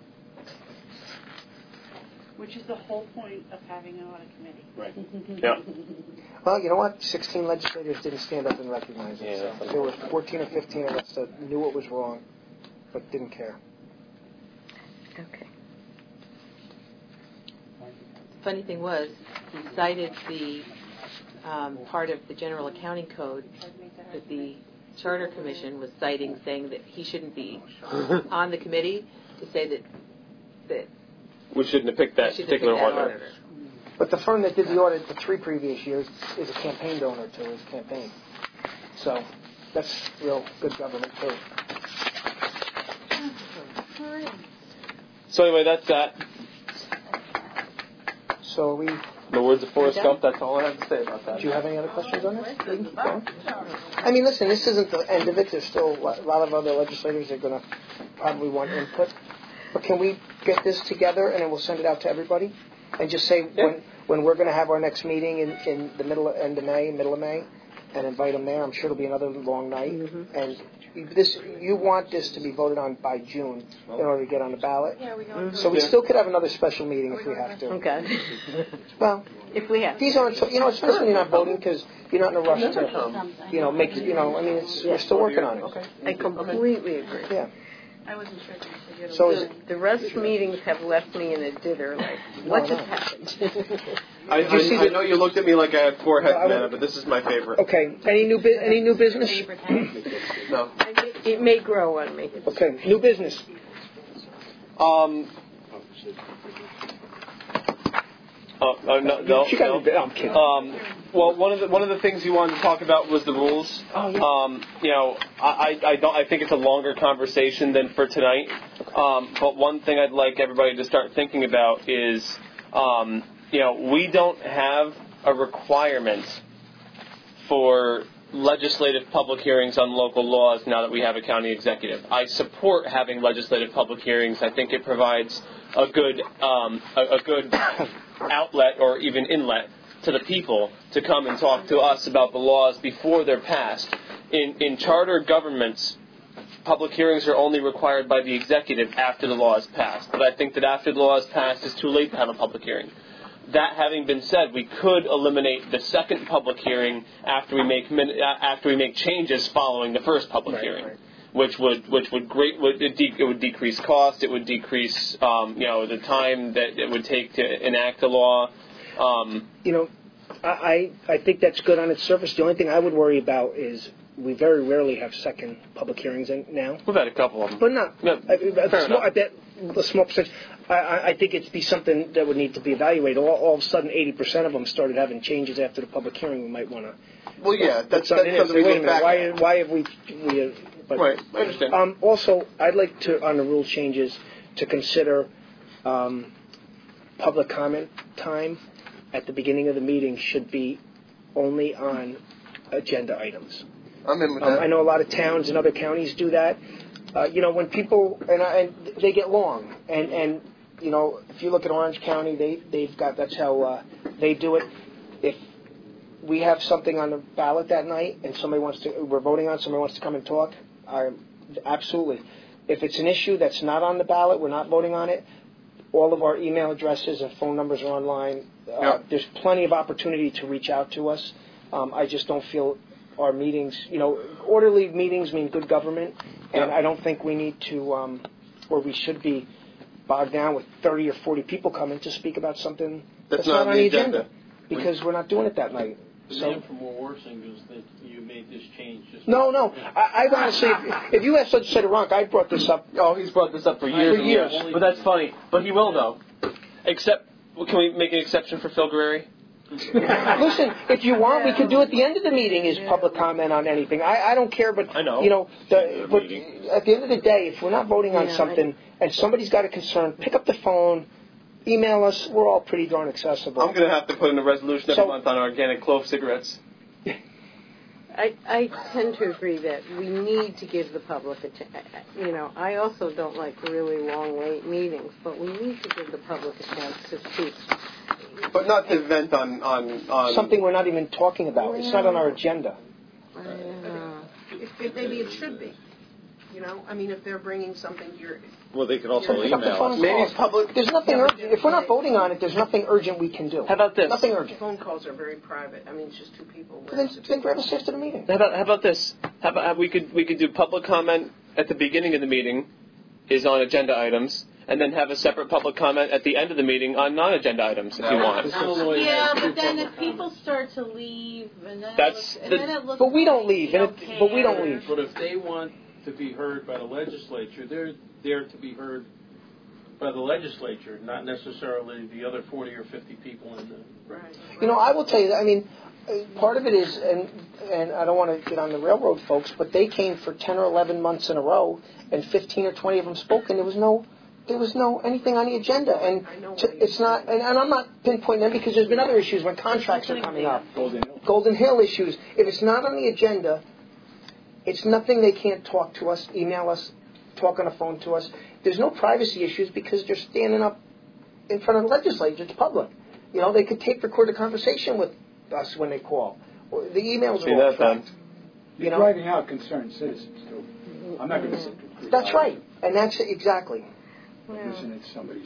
Which is the whole point of having an audit committee. Right. Yeah. Well, you know what? 16 legislators didn't stand up and recognize it. Yeah. So there were 14 or 15 of us that knew it was wrong, but didn't care. Okay. The funny thing was, he cited the part of the General Accounting Code that the Charter Commission was citing, saying that he shouldn't be on the committee, to say that We shouldn't have picked that we shouldn't have particular picked that auditor. auditor. But the firm that did the audit the 3 previous years is a campaign donor to his campaign. So that's real good government too. So anyway, that's that. So we, The words of Forrest Gump, that's all I have to say about that. do you have any other questions on this? We can keep going. I mean, listen, this isn't the end of it. There's still a lot of other legislators that are going to probably want input. But can we get this together and then we'll send it out to everybody? And just say when we're going to have our next meeting in the middle of May, and invite them there. I'm sure it'll be another long night. Mm-hmm. And you want this to be voted on by June in order to get on the ballot. Yeah, we going So we still could have another special meeting if we have to. Okay. Well, If we have. these aren't, it's nice when you're not voting because you're not in a rush to, make, I mean, we're still working on it. Okay. I completely agree. Yeah. I wasn't sure. So is it, The rest meetings have left me in a dither, like, what just happened? I know you looked at me like I had 4 heads, man, but this is my favorite. okay, any new business? No. It may grow on me. Okay, new business. No, I'm kidding. Well, one of the things you wanted to talk about was the rules. Oh, yeah. I think it's a longer conversation than for tonight. But one thing I'd like everybody to start thinking about is, we don't have a requirement for legislative public hearings on local laws now that we have a county executive. I support having legislative public hearings. I think it provides a good outlet or even inlet to the people to come and talk to us about the laws before they're passed. In charter governments, public hearings are only required by the executive after the law is passed. But I think that after the law is passed, it's too late to have a public hearing. That having been said, we could eliminate the second public hearing after we make changes following the first public hearing. Right. Which would decrease cost. It would decrease the time that it would take to enact a law. I think that's good on its surface. The only thing I would worry about is we very rarely have second public hearings now. We've had a couple of them, but not. Yeah, I bet a small percentage. I think it'd be something that would need to be evaluated. All of a sudden, 80% of them started having changes after the public hearing. We might want to. Well, yeah, that's something we look back at. Why have we but, right, I understand. Also, I'd like to, on the rule changes, to consider public comment time at the beginning of the meeting should be only on agenda items. I'm in with that. I know a lot of towns and other counties do that. When people, and they get long, and if you look at Orange County, they've got, that's how they do it. If we have something on the ballot that night and we're voting on, somebody wants to come and talk, absolutely. If it's an issue that's not on the ballot, we're not voting on it, all of our email addresses and phone numbers are online. There's plenty of opportunity to reach out to us. I just don't feel our meetings, orderly meetings mean good government, and I don't think we need to, or we should be bogged down with 30 or 40 people coming to speak about something that's not on the agenda. Because we're not doing it that night. The man from Warsing is that you made this change. No. I honestly, if you ask Legislator Ronk, I brought this up. Oh, he's brought this up for years and years. But that's funny. But he will, though. Can we make an exception for Phil Guerreri? Listen, if you want, we could do at the end of the meeting is public comment on anything. I don't care, but I know. But at the end of the day, if we're not voting on something and somebody's got a concern, pick up the phone, email us. We're all pretty darn accessible. I'm going to have to put in a resolution every month on organic clove cigarettes. I tend to agree that we need to give the public I also don't like really long, late meetings, but we need to give the public a chance to speak. But not to vent on something we're not even talking about. It's not on our agenda. Maybe it should be. I mean, if they're bringing something here. Well, they could also email us. Maybe it's public. There's nothing urgent. If we're not voting on it, there's nothing urgent we can do. How about this? Nothing urgent. Phone calls are very private. I mean, it's just two people. Then grab us after the meeting. How about this? How about we could do public comment at the beginning of the meeting, is on agenda items, and then have a separate public comment at the end of the meeting on non-agenda items, if you want. Yeah, but then if people start to leave, and then it looks But we don't leave. But we don't leave. But if they want to be heard by the legislature, they're there to be heard by the legislature, not necessarily the other 40 or 50 people in the... Right. I will tell you, part of it is, and I don't want to get on the railroad folks, but they came for 10 or 11 months in a row, and 15 or 20 of them spoke, and there was no anything on the agenda, and it's not, and I'm not pinpointing them because there's been other issues when contracts are coming up, Golden Hill issues. If it's not on the agenda, it's nothing they can't talk to us, email us, talk on the phone to us. There's no privacy issues because they're standing up in front of the legislature. It's public. They could tape record a conversation with us when they call. The emails are all tracked. You're driving out concerned citizens, too. I'm not going to sit through That's right. And that's exactly. Listening to somebody's...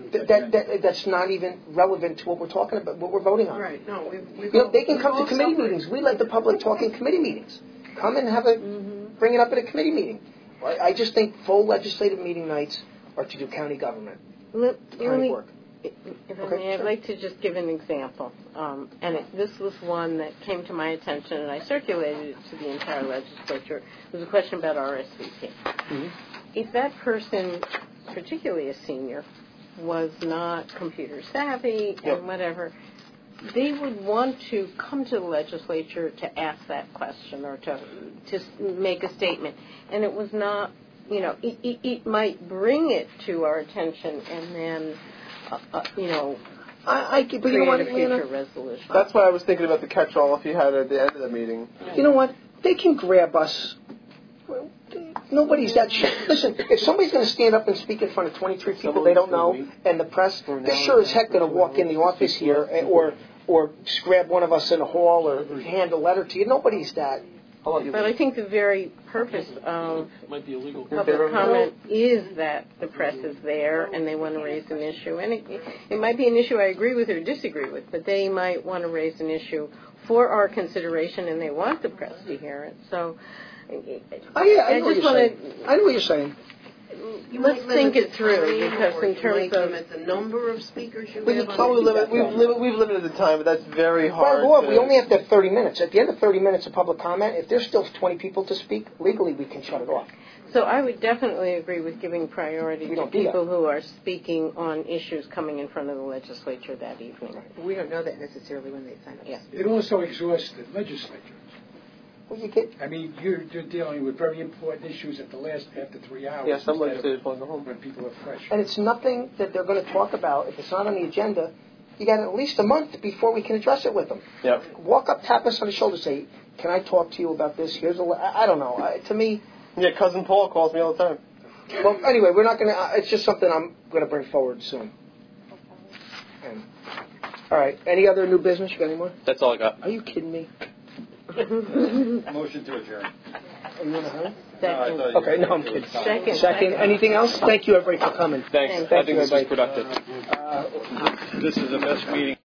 That's not even relevant to what we're talking about, what we're voting on. Right. No, they can come to committee meetings. We let the public talk in committee meetings. Come and bring it up at a committee meeting. I just think full legislative meeting nights are to do county government. County work. If I may, I'd like to just give an example. This was one that came to my attention, and I circulated it to the entire legislature. It was a question about RSVP. Mm-hmm. If that person, particularly a senior, was not computer savvy and whatever, they would want to come to the legislature to ask that question or to make a statement. And it was not, it might bring it to our attention and then, I could create a future resolution. That's why I was thinking about the catch-all if you had it at the end of the meeting. You know what? They can grab us. Nobody's that sure. Listen, if somebody's going to stand up and speak in front of 23 people they don't know and the press, they're sure as heck going to walk in the office here or grab one of us in a hall or hand a letter to you. Nobody's that. But I think the very purpose of public comment is that the press is there and they want to raise an issue. And it might be an issue I agree with or disagree with, but they might want to raise an issue for our consideration and they want the press to hear it. So I know what you're saying. Let's think it through because in terms of the number of speakers you have, we've limited the time, but that's very hard. By law, we only have to have 30 minutes. At the end of 30 minutes of public comment, if there's still 20 people to speak, legally we can shut it off. So I would definitely agree with giving priority to people who are speaking on issues coming in front of the legislature that evening. We don't know that necessarily when they sign up. Yeah. It also exhausts the legislature. Well, you're dealing with very important issues after 3 hours. Yeah, some legislators want to go home when people are fresh. And it's nothing that they're going to talk about. If it's not on the agenda, you got at least a month before we can address it with them. Yep. Walk up, tap us on the shoulder, say, "Can I talk to you about this?" I don't know. To me, yeah, cousin Paul calls me all the time. Well, anyway, we're not going to. It's just something I'm going to bring forward soon. All right. Any other new business? You got any more? That's all I got. Are you kidding me? Motion to adjourn. Are you in a hurry? Second. Okay, no, I'm kidding. Second. Anything else? Thank you, everybody, for coming. Thanks. I think this was productive. This is the best meeting.